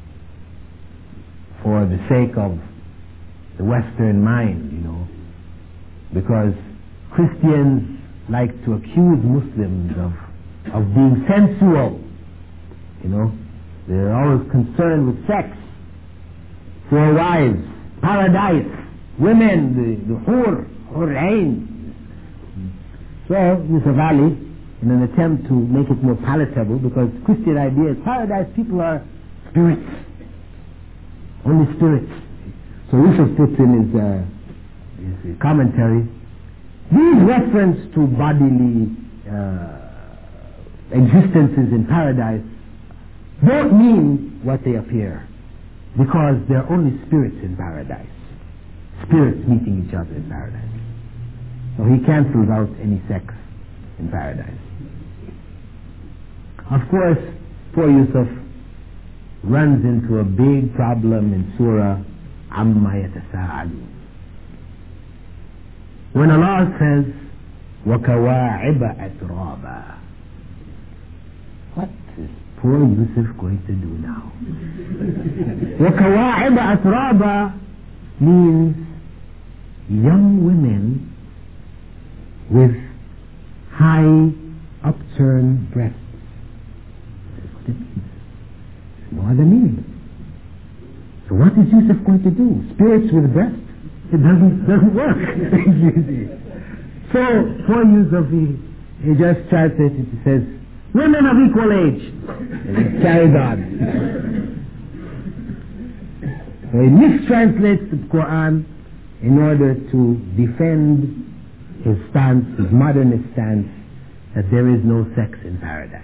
for the sake of the Western mind, you know, because Christians like to accuse Muslims of, of being sensual, you know. They're always concerned with sex, four wives, paradise, women, the, the hur, hur ain. So, Mister Valley, in an attempt to make it more palatable, because Christian idea is paradise people are spirits, only spirits. So Yusuf puts in his, uh, his commentary, these reference to bodily uh, existences in paradise don't mean what they appear, because they're only spirits in paradise. Spirits meeting each other in paradise. So he cancels out any sex in paradise. Of course, poor Yusuf runs into a big problem in Surah Amma Yatasa'alun. When Allah says, وَكَوَاعِبَ أَتْرَابًا, what is poor Yusuf going to do now? وَكَوَاعِبَ أَتْرَابًا means young women with high upturned breasts. That's what it means. There's no other meaning. So what is Yusuf going to do? Spirits with breasts? It doesn't, doesn't work. So, for Yusuf, he, he just translates it. He says, women of equal age. And he carries on. So he mistranslates the Quran in order to defend his stance, his modernist stance, that there is no sex in paradise.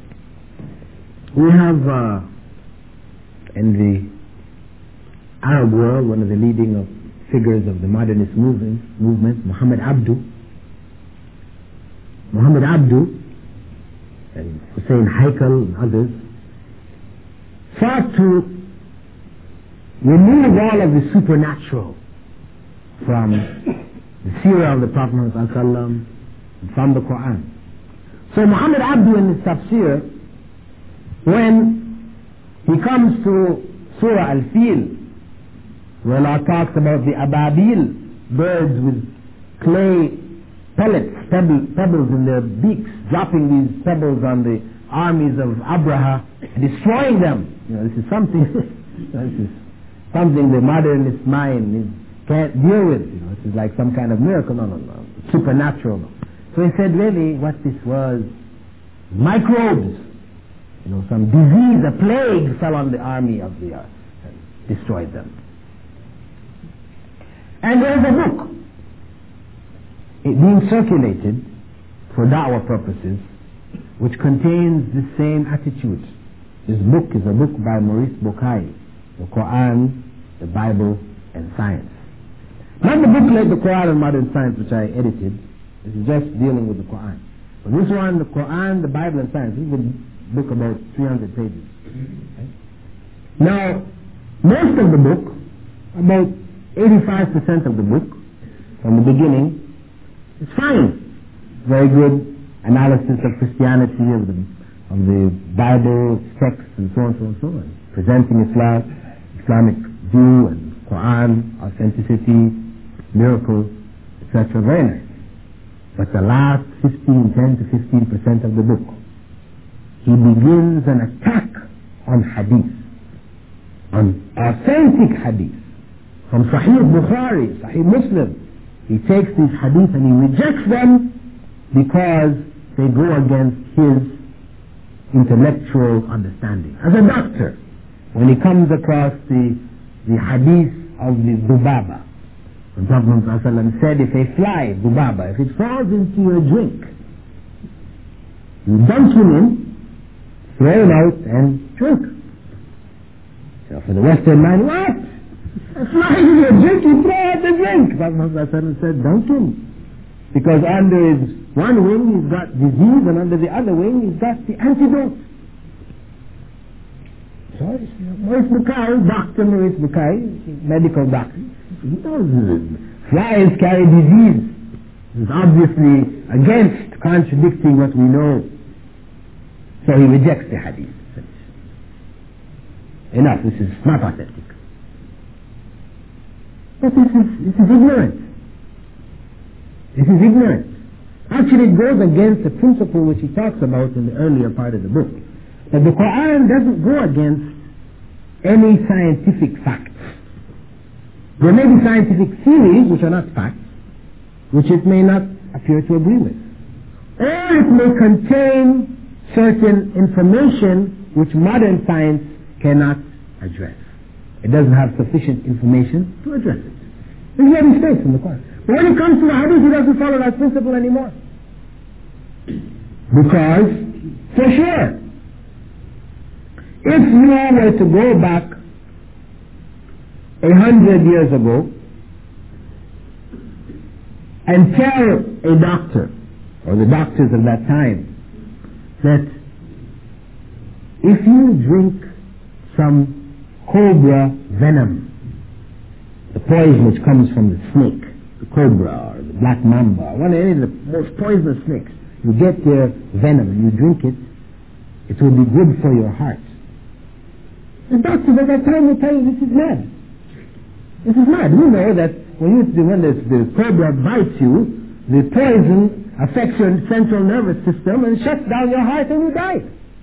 We have uh, in the Arab world one of the leading of figures of the modernist movement, movement Muhammad Abdu. Muhammad Abdu and Hussein Haikal and others sought to remove all of the supernatural from the seerah of the Prophet Muhammad from the Quran. So Muhammad Abdu in his tafsir, when he comes to Surah Al-Fil, where Allah talks about the ababil, birds with clay pellets, pebble, pebbles in their beaks, dropping these pebbles on the armies of Abraha, destroying them. You know, this is something, this is something the modernist mind is, can't deal with. You know, this is like some kind of miracle. No, no, no, supernatural. So he said, really, what this was, microbes. You know, some disease, a plague fell on the army of the earth and destroyed them. And there is a book it being circulated for da'wah purposes which contains the same attitude. This book is a book by Maurice Bucaille, The Quran, the Bible, and Science. Not the book like The Quran and Modern Science, which I edited. This is just dealing with the Quran. But this one, The Quran, the Bible, and Science, this is a book about three hundred pages. Okay? Now, most of the book, about eighty-five percent of the book, from the beginning, is fine. Very good analysis of Christianity, of the, of the Bible, texts, and so on, so on, so on. Presenting Islam, Islamic view, and Quran, authenticity, miracles, et cetera. Very nice. But the last fifteen, ten to fifteen percent of the book, he begins an attack on hadith, on authentic hadith. From Sahih Bukhari, Sahih Muslim, he takes these hadith and he rejects them because they go against his intellectual understanding. As a doctor, when he comes across the, the hadith of the Dubaba, when Prophet Muhammad said, if a fly, Dubaba, if it falls into your drink, you dump it in, throw it out and drink. So for the Western man, what? A fly in your drink, you throw out the drink. Prophet Muhammad said, dunk him. Because under his one wing he's got disease, and under the other wing he's got the antidote. So Maurice Bucaille, Doctor Maurice Bucaille, medical doctor, he knows flies carry disease. He's obviously against contradicting what we know. So he rejects the hadith. Enough, this is not authentic. But this is, this is ignorant. This is ignorant. Actually, it goes against the principle which he talks about in the earlier part of the book. That the Quran doesn't go against any scientific facts. There may be scientific theories which are not facts, which it may not appear to agree with. Or it may contain certain information which modern science cannot address. It doesn't have sufficient information to address it. This is what he states in the Quran. But when it comes to the hadith, he doesn't follow that principle anymore. Because, for sure, if you were to go back a hundred years ago and tell a doctor, or the doctors of that time, that if you drink some cobra venom, the poison which comes from the snake, the cobra or the black mamba, or one of any of the most poisonous snakes, you get their venom and you drink it, it will be good for your heart. The doctors at that time will tell you this is mad. This is mad. We know that when, you, when the, the cobra bites you, the poison affects your central nervous system and shuts down your heart and you die.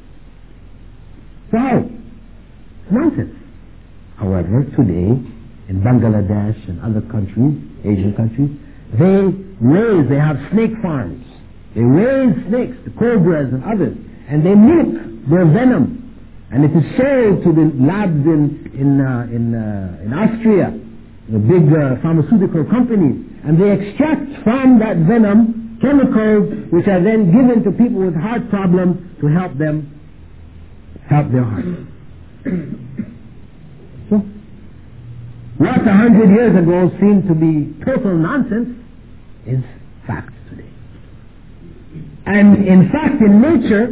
So how? It's nonsense. However, today, in Bangladesh and other countries, Asian countries, they raise, they have snake farms. They raise snakes, the cobras and others, and they milk their venom. And it is sold to the labs in, in, uh, in, uh, in Austria, the big uh, pharmaceutical companies, and they extract from that venom chemicals which are then given to people with heart problems to help them help their heart. So, what a hundred years ago seemed to be total nonsense is fact today. And in fact, in nature,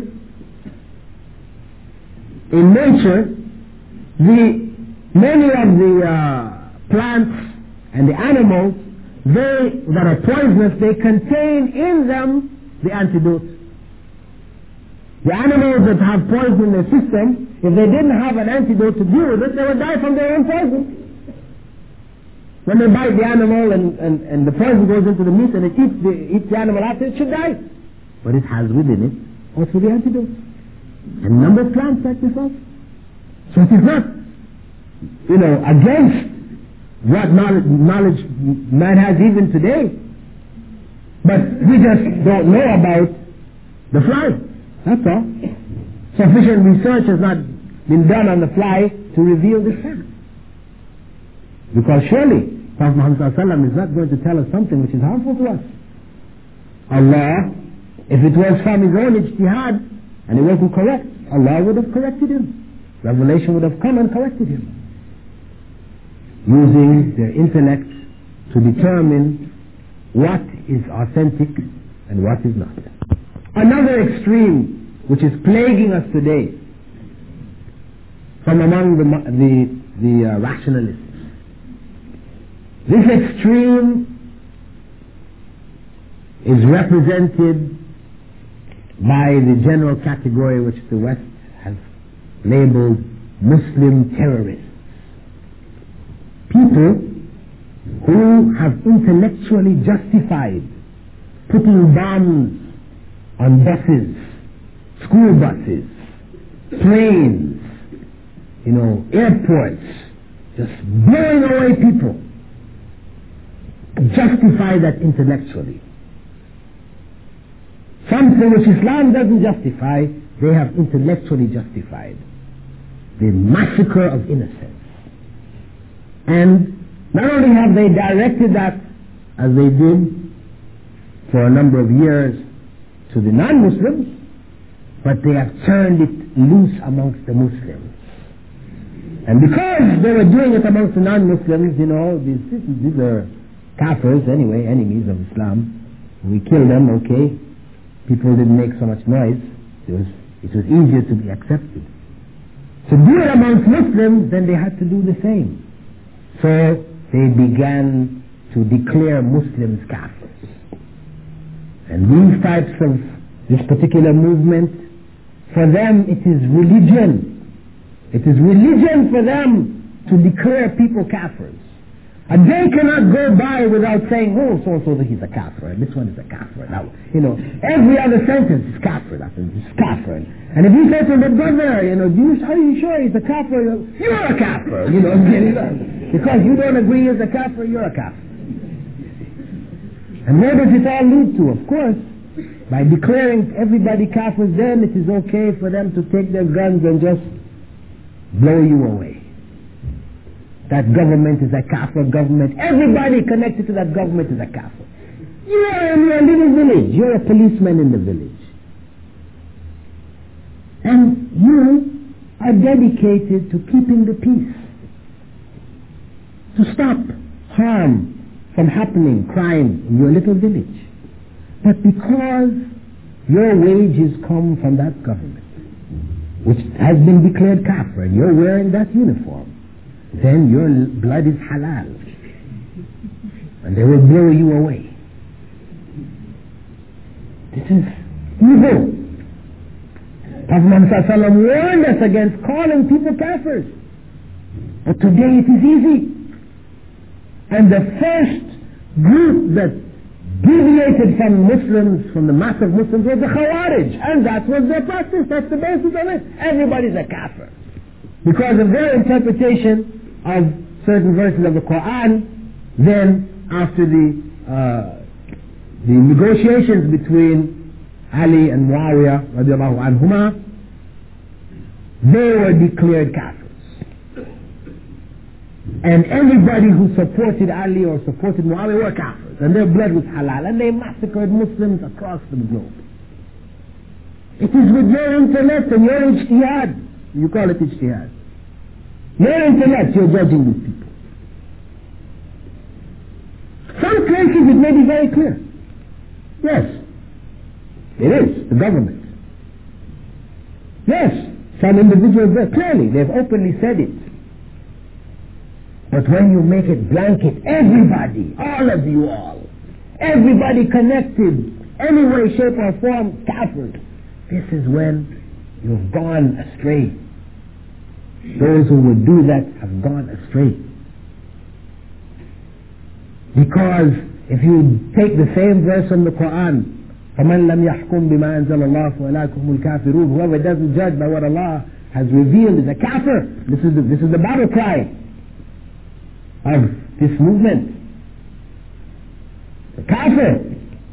in nature, the many of the uh, plants and the animals, they that are poisonous, they contain in them the antidote. The animals that have poison in their system, if they didn't have an antidote to deal with it, they would die from their own poison. When they bite the animal and, and, and the poison goes into the meat and it eats the, eats the animal after, it should die. But it has within it also the antidote. And a number of plants like this also. So it is not, you know, against what knowledge, knowledge man has even today. But we just don't know about the fly. That's all. Sufficient research has not been done on the fly to reveal this fact. Because surely Prophet Muhammad is not going to tell us something which is harmful to us. Allah, if it was from his own ijtihad and it wasn't correct, Allah would have corrected him. Revelation would have come and corrected him. Using their intellect to determine what is authentic and what is not. Another extreme which is plaguing us today from among the, the, the uh, rationalists. This extreme is represented by the general category which the West has labeled Muslim terrorists. People who have intellectually justified putting bombs on buses, school buses, planes, you know, airports, just blowing away people. Justify that intellectually. Something which Islam doesn't justify, they have intellectually justified. The massacre of innocents. And not only have they directed that, as they did for a number of years, to the non-Muslims, but they have turned it loose amongst the Muslims. And because they were doing it amongst the non-Muslims, you know, these, these are kafirs anyway, enemies of Islam, We killed them, okay. People didn't make so much noise. It was, it was easier to be accepted. To do it amongst Muslims, then they had to do the same. So they began to declare Muslims kafirs. And these types of, this particular movement, for them it is religion. It is religion for them to declare people kafirs. A day cannot go by without saying, oh, so-and-so, he's a kafir, and this one is a kafir. Now, you know, every other sentence is kafir, that is kafir. And if you say to the brother, you know, do you, are you sure he's a kafir? You're a kafir, you know, because you don't agree he's a kafir, you're a kafir. And where does it all lead to? Of course, by declaring everybody kafirs, then it is okay for them to take their guns and just blow you away. That government is a kafir government. Everybody connected to that government is a kafir. You are in your little village. You're a policeman in the village. And you are dedicated to keeping the peace. To stop harm from happening, crime in your little village. But because your wages come from that government, which has been declared kafir, and you're wearing that uniform, then your blood is halal. And they will blow you away. This is evil. Prophet Muhammad warned us against calling people kafirs. But today it is easy. And the first group that deviated from Muslims, from the mass of Muslims, was the Khawarij. And that was their practice. That's the basis of it. Everybody's a kafir. Because of their interpretation of certain verses of the Quran, then after the uh, the negotiations between Ali and Muawiyah radiallahu anhuma, they were declared kafirs. And everybody who supported Ali or supported Muawiyah were kafirs, and their blood was halal, and they massacred Muslims across the globe. It is with your intellect and your ijtihad. You call it ijtihad. Your intellect, you're judging these people. Some cases it may be very clear. Yes, it is, the government. Yes, some individuals there, clearly, they've openly said it. But when you make it blanket, everybody, all of you all, everybody connected, any way, shape or form, kafirs, this is when you've gone astray. Those who would do that have gone astray. Because if you take the same verse from the Quran, فَمَنْ لَمْ يَحْكُمْ بِمَا أَنزَلَ اللَّهُ فَأُولَٰئِكَ هُمُ الْكَافِرُونَ, whoever doesn't judge by what Allah has revealed is a kafir. This is the, this is the battle cry of this movement. The kafir.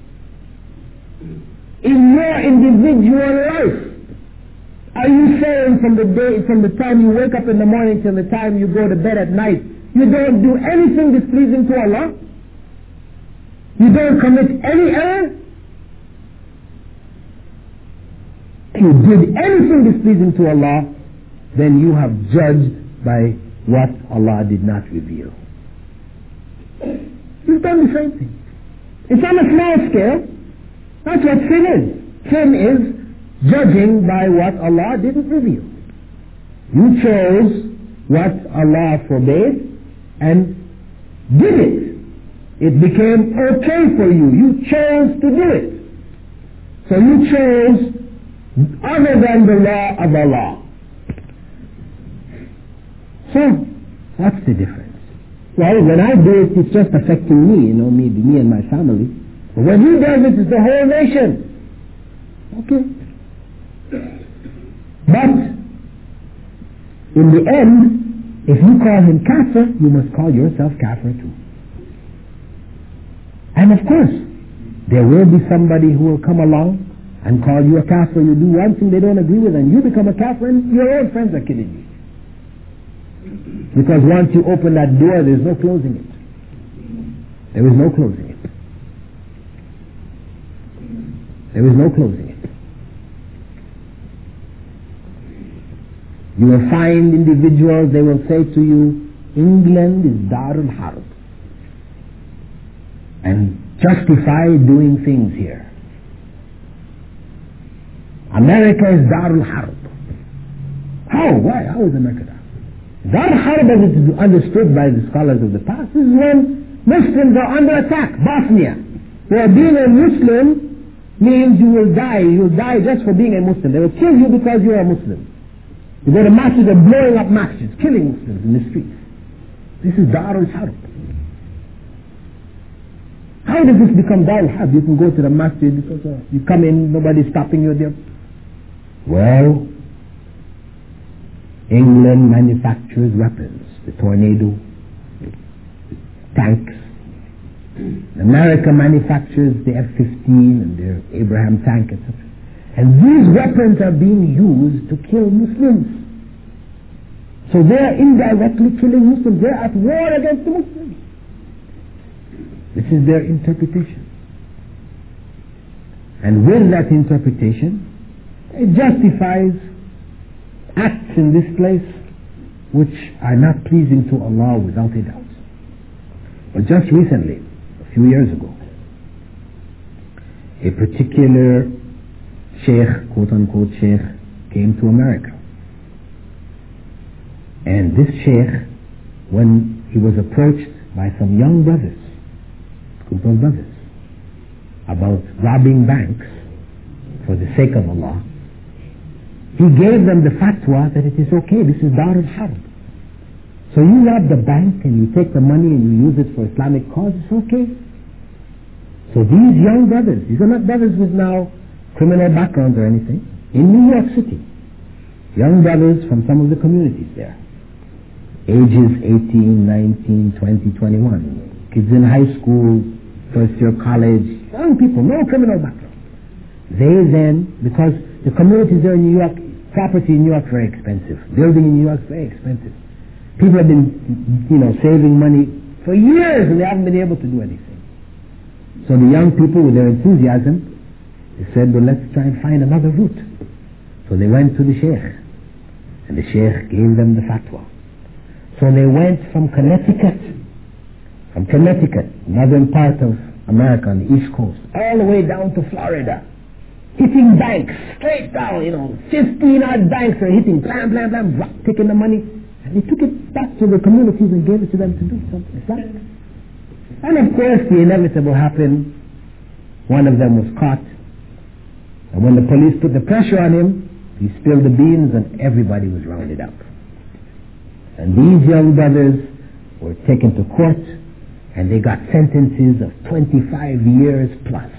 In your individual life, are you saying from the day, from the time you wake up in the morning till the time you go to bed at night, you don't do anything displeasing to Allah? You don't commit any error? You did anything displeasing to Allah, then you have judged by what Allah did not reveal. You've done the same thing. It's on a small scale. That's what sin is. Sin is judging by what Allah didn't reveal. You chose what Allah forbade and did it. It became okay for you. You chose to do it. So you chose other than the law of Allah. So, what's the difference? Well, when I do it, it's just affecting me, you know, me, me and my family. But when he does it, it's the whole nation. Okay. But, in the end, if you call him kafir, you must call yourself kafir too. And of course, there will be somebody who will come along and call you a kafir. You do one thing they don't agree with, and you become a kafir, and your own friends are killing you. Because once you open that door, there's no closing it. There is no closing it. There is no closing it. You will find individuals, they will say to you, England is Darul Harb. And justify doing things here. America is Darul Harb. How? Why? How is America Darul? Darul Harb, as it is understood by the scholars of the past, is when Muslims are under attack. Bosnia, where being a Muslim means you will die. You will die just for being a Muslim. They will kill you because you are a Muslim. You go to masjid, they're blowing up masjids, killing Muslims in the streets. This is Darul Harb. How does this become Darul Harb? You can go to the masjid because uh, you come in, nobody's stopping you there. Well, England manufactures weapons, the Tornado, tanks. America manufactures the F fifteen and their Abraham tank, et cetera. And these weapons are being used to kill Muslims. So they're indirectly killing Muslims. They're at war against the Muslims. This is their interpretation. And with that interpretation, it justifies acts in this place which are not pleasing to Allah without a doubt. But just recently, a few years ago, a particular sheikh, quote-unquote sheikh, came to America. And this sheikh, when he was approached by some young brothers, group of brothers, about robbing banks for the sake of Allah, he gave them the fatwa that it is okay, this is Darul Harb. So you rob the bank and you take the money and you use it for Islamic cause, it's okay. So these young brothers, these are not brothers with now criminal backgrounds or anything, in New York City, young brothers from some of the communities there, ages eighteen, nineteen, twenty, twenty-one, kids in high school, first year college, young people, no criminal background. They then, because the communities there in New York, property in New York is very expensive, building in New York is very expensive. People have been, you know, saving money for years and they haven't been able to do anything. So the young people, with their enthusiasm, they said, well, let's try and find another route. So they went to the sheikh, and the sheikh gave them the fatwa. So they went from Connecticut, from Connecticut, northern part of America on the East Coast, all the way down to Florida, hitting banks, straight down, you know, fifteen odd banks are hitting, blam, blam, blam, blam, taking the money, and they took it back to the communities and gave it to them to do something Islamic. And of course the inevitable happened. One of them was caught, and when the police put the pressure on him, he spilled the beans and everybody was rounded up. And these young brothers were taken to court and they got sentences of twenty-five years plus.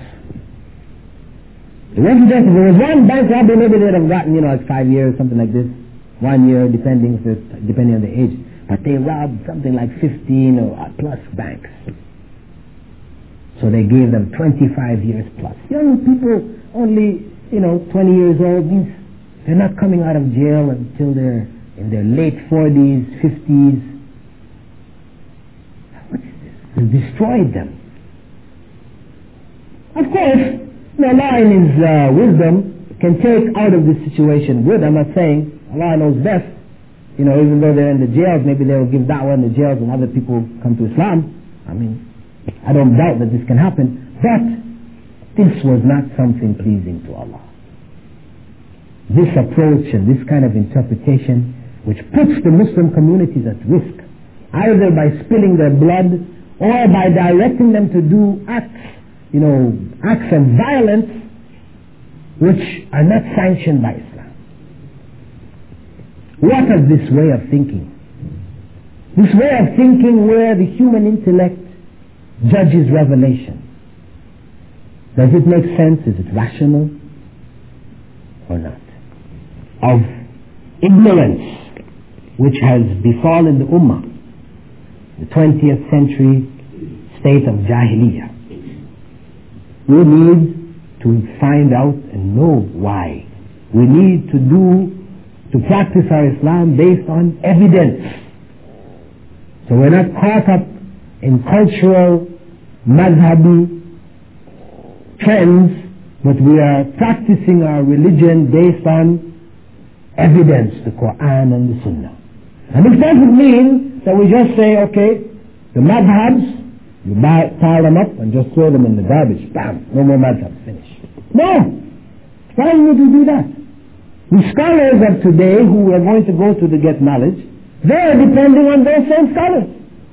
It wasn't just, if there was one bank robbery, maybe they'd have gotten, you know, like five years, something like this, one year, depending if it's, depending on the age. But they robbed something like fifteen or plus banks. So they gave them twenty-five years plus. Young people, only, you know, twenty years old, means they're not coming out of jail until they're in their late forties, fifties. What is this? It destroyed them. Of course, Allah in His uh, wisdom can take out of this situation good. I'm not saying Allah knows best. You know, even though they're in the jails, maybe they will give da'wah in the jails and other people come to Islam. I mean, I don't doubt that this can happen. But this was not something pleasing to Allah. This approach and this kind of interpretation, which puts the Muslim communities at risk, either by spilling their blood or by directing them to do acts, you know, acts of violence which are not sanctioned by Islam. What of this way of thinking? This way of thinking where the human intellect judges revelation. Does it make sense? Is it rational or not? Of ignorance which has befallen the Ummah, the twentieth century state of Jahiliyyah. We need to find out and know why. We need to do, to practice our Islam based on evidence. So we're not caught up in cultural, madhabi trends, but we are practicing our religion based on evidence, the Quran and the Sunnah. And this doesn't mean that we just say, okay, the madhabs, You buy, pile them up and just throw them in the garbage. Bam! No more madhabs. Finished. No! Why would you do that? The scholars of today who are going to go to the get knowledge, they are depending on those same scholars.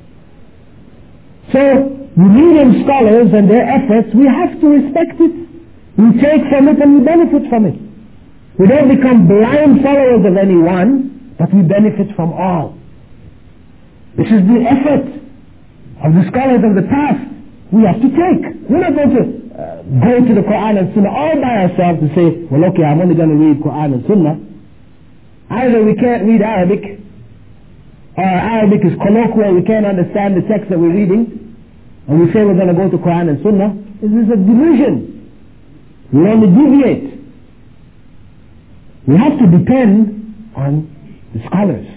So, reading scholars and their efforts, we have to respect it. We take from it and we benefit from it. We don't become blind followers of anyone, but we benefit from all. This is the effort of the scholars of the past. We have to take. We're not going to uh, go to the Quran and Sunnah all by ourselves to say, well, okay, I'm only going to read Quran and Sunnah. Either we can't read Arabic, or Arabic is colloquial, we can't understand the text that we're reading, and we say we're going to go to Quran and Sunnah. This is a delusion. We only deviate. We have to depend on the scholars.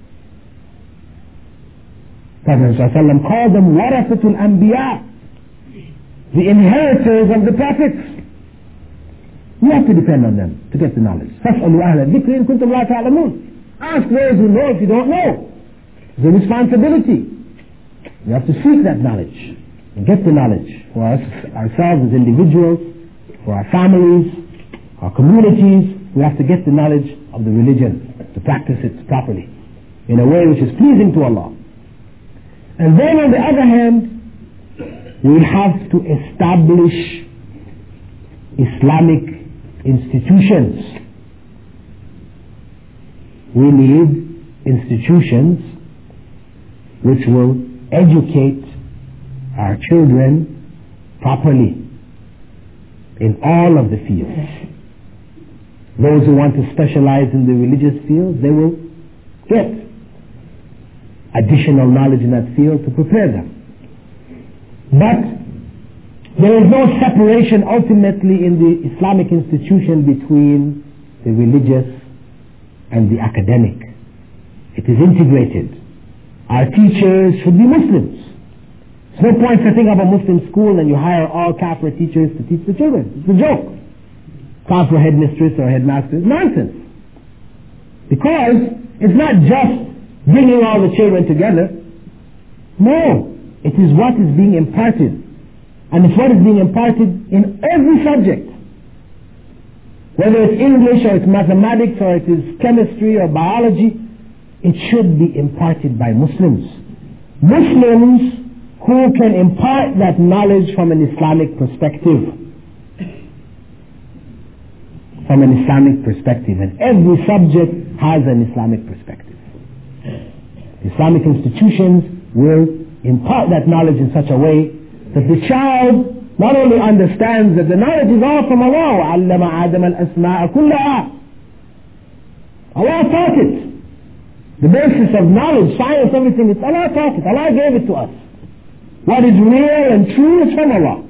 Prophet ﷺ called them Warathatul Anbiya, the inheritors of the prophets. We have to depend on them to get the knowledge. فَاسْأَلُوا أَهْلَ الذِّكْرِ إِن كُنتُمْ لَا تَعْلَمُونَ. Ask those who know if you don't know. It's a responsibility. We have to seek that knowledge and get the knowledge for us, ourselves as individuals, for our families, our communities. We have to get the knowledge of the religion, to practice it properly, in a way which is pleasing to Allah. And then on the other hand, we have to establish Islamic institutions. We need institutions which will educate our children properly in all of the fields. Those who want to specialize in the religious field, they will get additional knowledge in that field to prepare them. But there is no separation ultimately in the Islamic institution between the religious and the academic. It is integrated. Our teachers should be Muslims. There's no point setting up a Muslim school and you hire all Kafir teachers to teach the children. It's a joke. Kafir headmistress or headmaster is nonsense. Because it's not just bringing all the children together. No, it is what is being imparted. And it's what is being imparted in every subject. Whether it's English or it's mathematics or it is chemistry or biology, it should be imparted by Muslims. Muslims who can impart that knowledge from an Islamic perspective. From an Islamic perspective. And every subject has an Islamic perspective. Islamic institutions will impart that knowledge in such a way that the child not only understands that the knowledge is all from Allah, وَعَلَّمَ آدَمَ الْأَسْمَاءَ كُلَّهَا. Allah taught it. The basis of knowledge, science, everything, it's Allah taught it. Allah gave it to us. What is real and true is from Allah.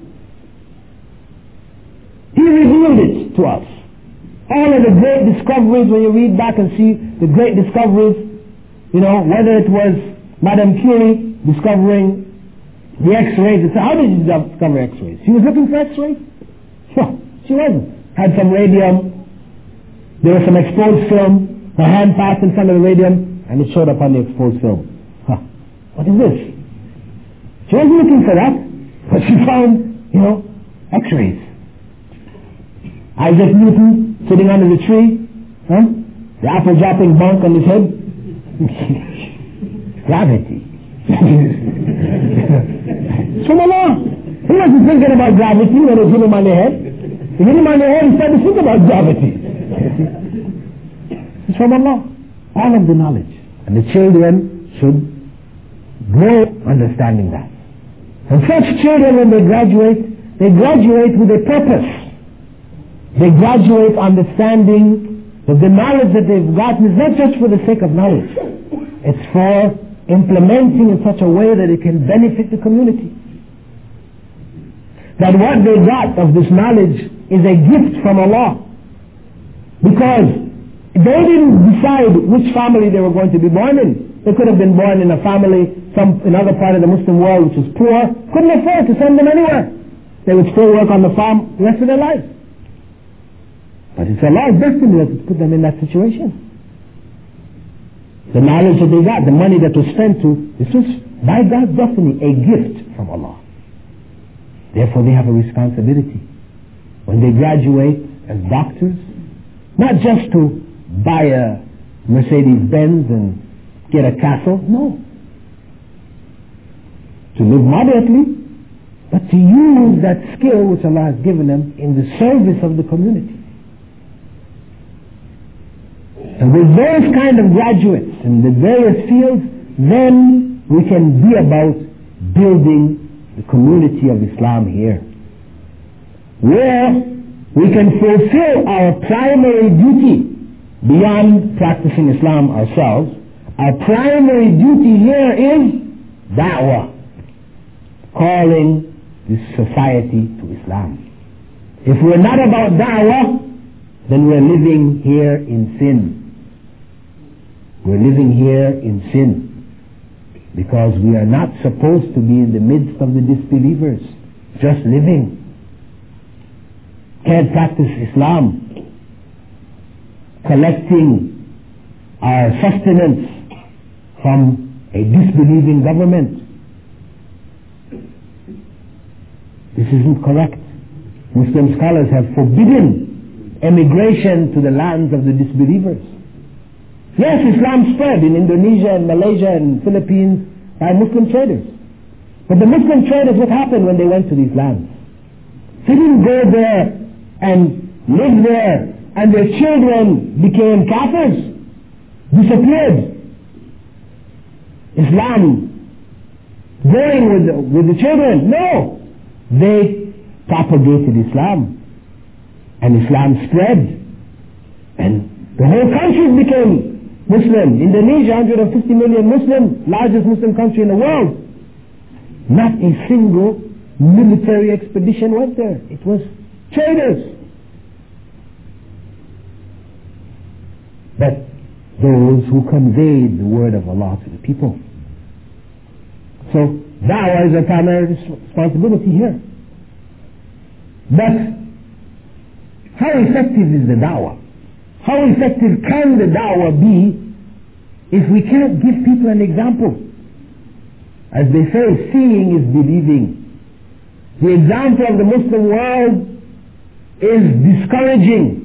He revealed it to us. All of the great discoveries, when you read back and see the great discoveries, you know, whether it was Madame Curie discovering the X-rays. How did she discover X-rays? She was looking for X-rays? No, she wasn't. Had some radium. There was some exposed film. Her hand passed in front of the radium and it showed up on the exposed film. Huh. What is this? She wasn't looking for that, but she found, you know, X-rays. Isaac Newton sitting under the tree, huh? The apple dropping bunk on his head. Gravity. It's from Allah. He wasn't thinking about gravity when it hit him on the head. It hit him on the head, he started to think about gravity. It's from Allah. All of the knowledge. And the children should grow understanding that. And such children, when they graduate, they graduate with a purpose. They graduate understanding that the knowledge that they've gotten is not just for the sake of knowledge. It's for implementing in such a way that it can benefit the community. That what they got of this knowledge is a gift from Allah. Because they didn't decide which family they were going to be born in. They could have been born in a family, some another part of the Muslim world which was poor, couldn't afford to send them anywhere. They would still work on the farm the rest of their lives. But it's Allah's destiny that put them in that situation. the knowledge that they got, the money that was spent to, this was by God's destiny a gift from Allah. Therefore they have a responsibility. When they graduate as doctors, not just to buy a Mercedes-Benz and get a castle, no. To live moderately, but to use that skill which Allah has given them in the service of the community. And with those kind of graduates in the various fields, then we can be about building the community of Islam here, where we can fulfill our primary duty beyond practicing Islam ourselves. Our primary duty here is da'wah, calling this society to Islam. If we're not about da'wah, then we're living here in sin. We're living here in sin because we are not supposed to be in the midst of the disbelievers, just living. Can't practice Islam, collecting our sustenance from a disbelieving government. This isn't correct. Muslim scholars have forbidden emigration to the lands of the disbelievers. Yes, Islam spread in Indonesia and Malaysia and Philippines by Muslim traders. But the Muslim traders, what happened when they went to these lands? They didn't go there and live there and their children became kafirs, disappeared. Islam going with the, with the children. No. They propagated Islam and Islam spread and the whole country became Muslim. Indonesia, one hundred fifty million Muslims, largest Muslim country in the world. Not a single military expedition went there. It was traders. But those who conveyed the word of Allah to the people. So da'wah is a primary responsibility here. But how effective is the da'wah? How effective can the da'wah be if we can't give people an example? As they say, seeing is believing. The example of the Muslim world is discouraging.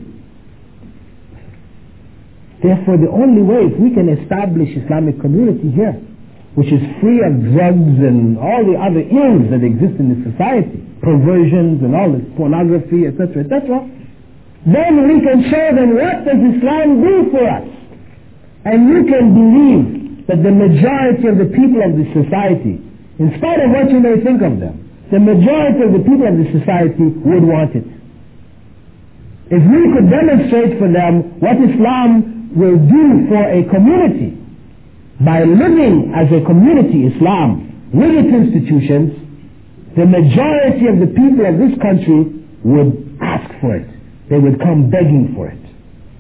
Therefore, the only way, if we can establish Islamic community here, which is free of drugs and all the other ills that exist in the society, perversions and all this pornography, et cetera, et cetera, then we can show them what does Islam do for us. And you can believe that the majority of the people of this society, in spite of what you may think of them, the majority of the people of this society would want it. If we could demonstrate for them what Islam will do for a community, by living as a community Islam with its institutions, the majority of the people of this country would ask for it. They would come begging for it.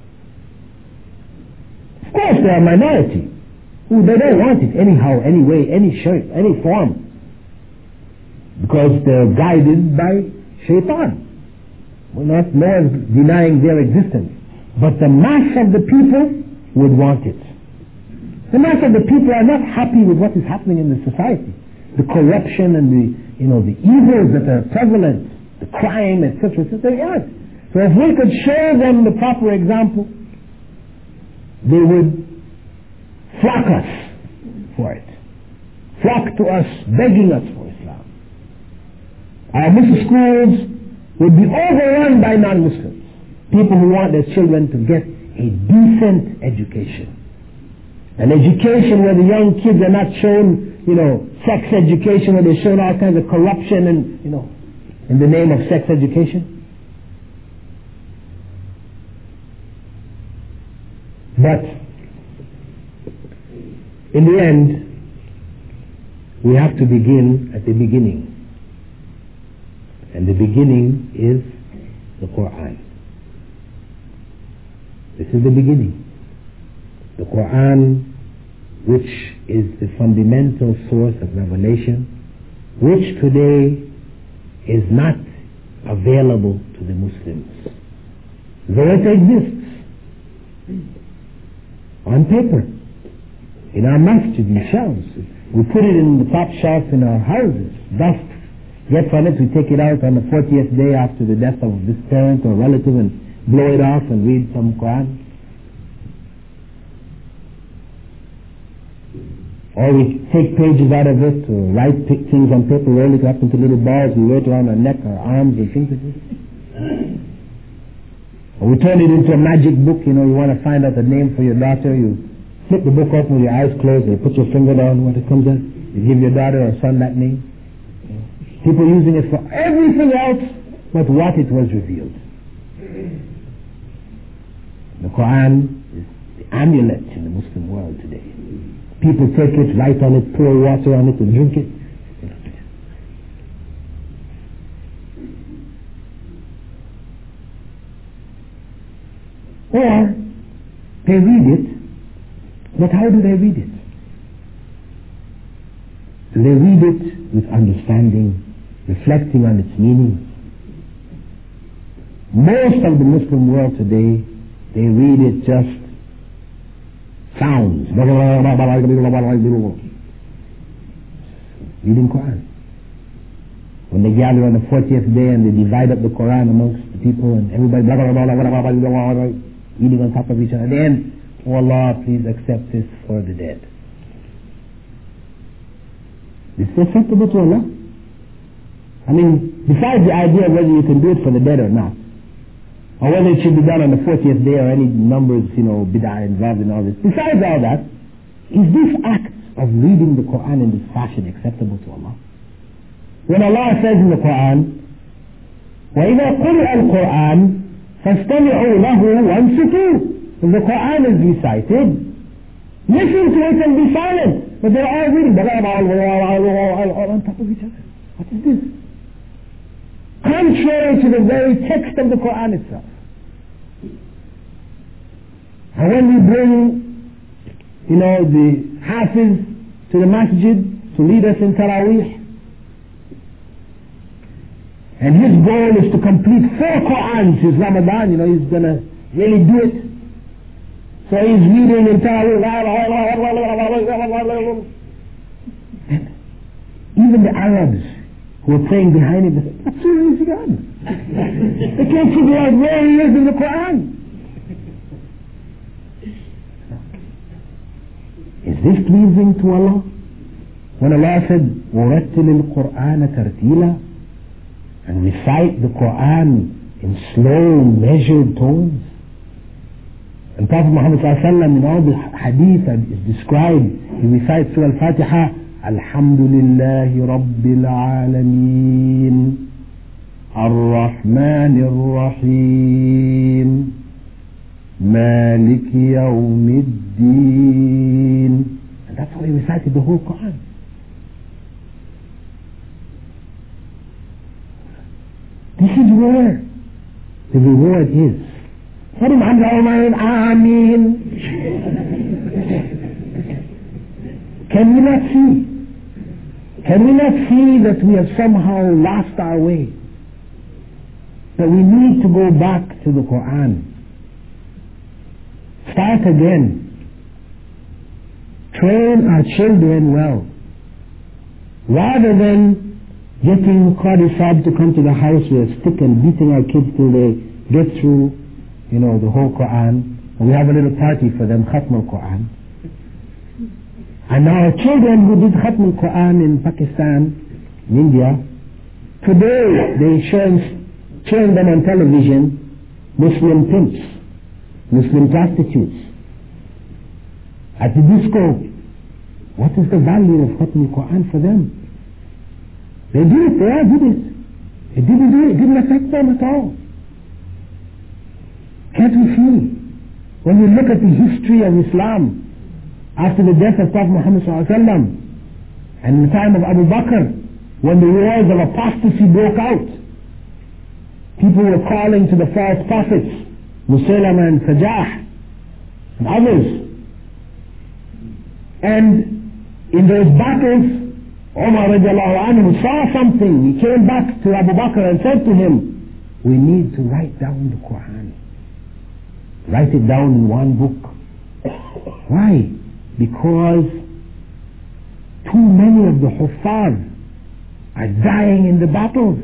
Of course, they are a minority. Ooh, they don't want it anyhow, any way, any shape, any form. Because they're guided by shaitan. We're not more denying their existence. But the mass of the people would want it. The mass of the people are not happy with what is happening in the society. The corruption and the, you know, the evils that are prevalent, the crime, et cetera, et cetera. Yes. So if we could show them the proper example, they would flock us for it. Flock to us, begging us for Islam. Our Muslim schools would be overrun by non-Muslims. People who want their children to get a decent education. An education where the young kids are not shown, you know, sex education, where they're shown all kinds of corruption and, you know, in the name of sex education. But in the end, we have to begin at the beginning. And the beginning is the Quran. This is the beginning. The Quran, which is the fundamental source of revelation, which today is not available to the Muslims. Though it exists on paper, in our masjid, in shelves. We put it in the top shelf in our houses. Dust gets on it, we take it out on the fortieth day after the death of this parent or relative and blow it off and read some Quran. Or we take pages out of it, or write things on paper, roll it up into little balls, we wear it around our neck, our arms, and things like this. Or we turn it into a magic book, you know, you want to find out the name for your daughter, you flip the book open with your eyes closed, and you put your finger down when it comes out, you give your daughter or son that name. People using it for everything else but what it was revealed. The Quran is the amulet in the Muslim world today. People take it, write on it, pour water on it and drink it. Or they read it, but how do they read it? Do they read it with understanding, reflecting on its meaning? Most of the Muslim world today, they read it just sounds. Reading Quran. When they gather on the fortieth day and they divide up the Quran amongst the people and everybody eating on top of each other. At the end, oh Allah, please accept this for the dead. Is this acceptable to Allah? I mean, besides the idea of whether you can do it for the dead or not, or whether it should be done on the fortieth day or any numbers, you know, bid'ah involved in all this. Besides all that, is this act of reading the Quran in this fashion acceptable to Allah? When Allah says in the Quran, وَإِذَا قُرِئَ الْقُرْآنِ فَاسْتَمِعُوا لَهُ وَانْصِتُوا. When the Quran is recited, listen to it and be silent. But they're all reading on top of each other. What is this? Contrary to the very text of the Quran itself. And when we bring, you know, the Hafiz to the masjid to lead us in Taraweeh, and his goal is to complete four Qur'ans his Ramadan, you know, he's going to really do it. So he's reading in Taraweeh, and even the Arabs who are praying behind him, they say, what surah is he on? They can't figure out where he is in the Quran. Is this pleasing to Allah? When Allah said, وَرَتِّلِ الْقُرْآنَ تَرْتِيلًا, and recite the Quran in slow, measured tones. And Prophet Muhammad sallallahu alaihi wasallam, in all the hadith that is described, he recites Surah Al-Fatiha, Alhamdulillahi Rabbil Alameen, Ar-Rahman Ar-Rahim, Maliki Yawmiddin. And that's how he recited the whole Quran. This is where the reward is. Ameen. Can we not see? Can we not see that we have somehow lost our way? That we need to go back to the Quran. Start again. Train our children well. Rather than getting Qadi Saab to come to the house with a stick and beating our kids till they get through, you know, the whole Quran. And we have a little party for them, Khatm al-Quran. And now our children who did Khatm al-Quran in Pakistan, in India, today they showing, showing them on television Muslim pimps, Muslim prostitutes, at the disco. What is the value of Khatm al-Quran for them? They did it, they all did it. It didn't do it, it didn't affect them at all. Can't we see? When we look at the history of Islam after the death of Prophet Muhammad sallallahu alaihi wasallam and in the time of Abu Bakr, when the wars of apostasy broke out, people were calling to the false prophets, Musaylama and Sajah and others. And in those battles, Umar radiallahu anhu saw something. He came back to Abu Bakr and said to him, we need to write down the Quran. Write it down in one book. Why? because too many of the Huffaz are dying in the battles.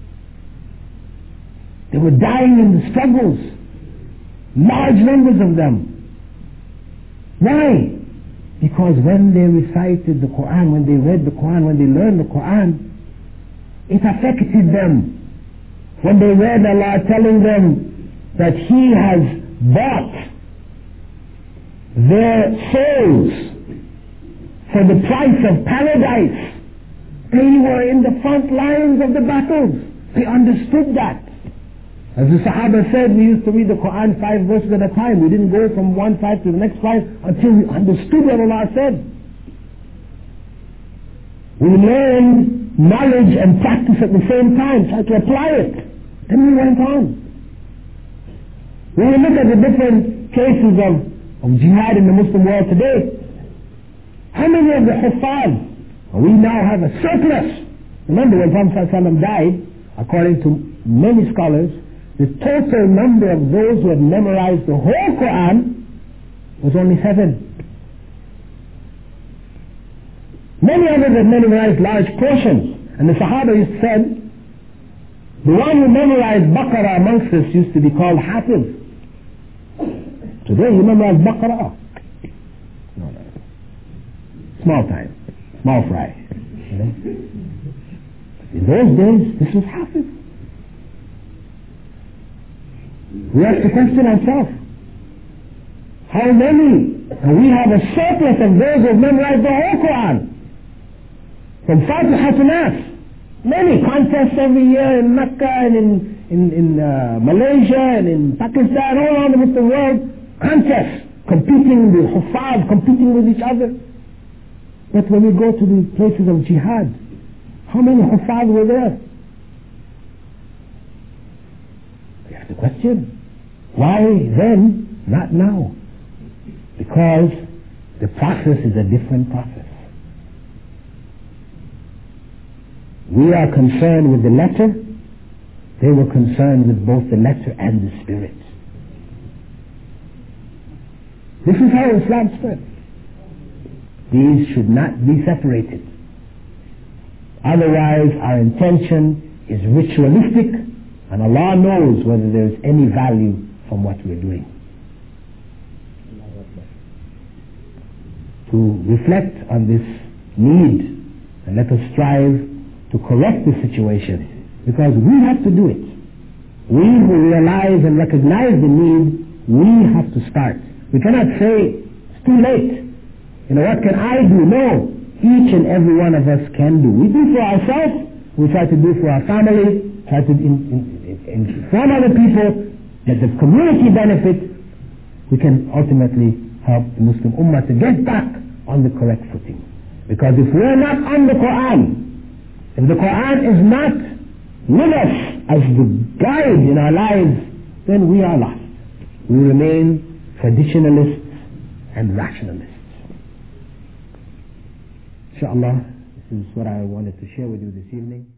They were dying in the struggles. Large numbers of them. Why? Because when they recited the Quran, when they read the Quran, when they learned the Quran, it affected them. When they read Allah telling them that He has bought their souls for the price of paradise, they were in the front lines of the battles. They understood that. As the Sahaba said, we used to read the Quran five verses at a time. We didn't go from one five to the next five until we understood what Allah said. We learned knowledge and practice at the same time, tried to apply it. Then we went on. When we look at the different cases of, of jihad in the Muslim world today, how many of the Huffaz, we now have a surplus. Remember when Prophet ﷺ died, according to many scholars, the total number of those who had memorized the whole Quran was only seven. Many others had memorized large portions. And the Sahaba used to say, the one who memorized Baqarah amongst us used to be called Hafiz. Today you memorize Baqarah. No, no. Small time. Small fry. You know? In those days, this was Hafiz. We have to question ourselves. How many? And we have a surplus of those who have memorized the whole Quran. From Fatiha to Nas. Many contests every year in Mecca and in, in, in uh, Malaysia and in Pakistan, all around the Muslim world. Contests. Competing with Huffaz, competing with each other. But when we go to the places of jihad, how many Huffaz were there? The question, why then, not now? Because the process is a different process. We are concerned with the letter, they were concerned with both the letter and the spirit. This is how Islam spread. These should not be separated. Otherwise our intention is ritualistic, and Allah knows whether there is any value from what we're doing. To reflect on this need, and let us strive to correct the situation, because we have to do it. We who realize and recognize the need, we have to start. We cannot say, it's too late. You know, what can I do? No. Each and every one of us can do. We do for ourselves, we try to do for our family, try to in, in, inform other people that the community benefit, we can ultimately help the Muslim Ummah to get back on the correct footing. Because if we're not on the Quran, if the Quran is not with us as the guide in our lives, then we are lost. We remain traditionalists and rationalists. Inshallah, this is what I wanted to share with you this evening.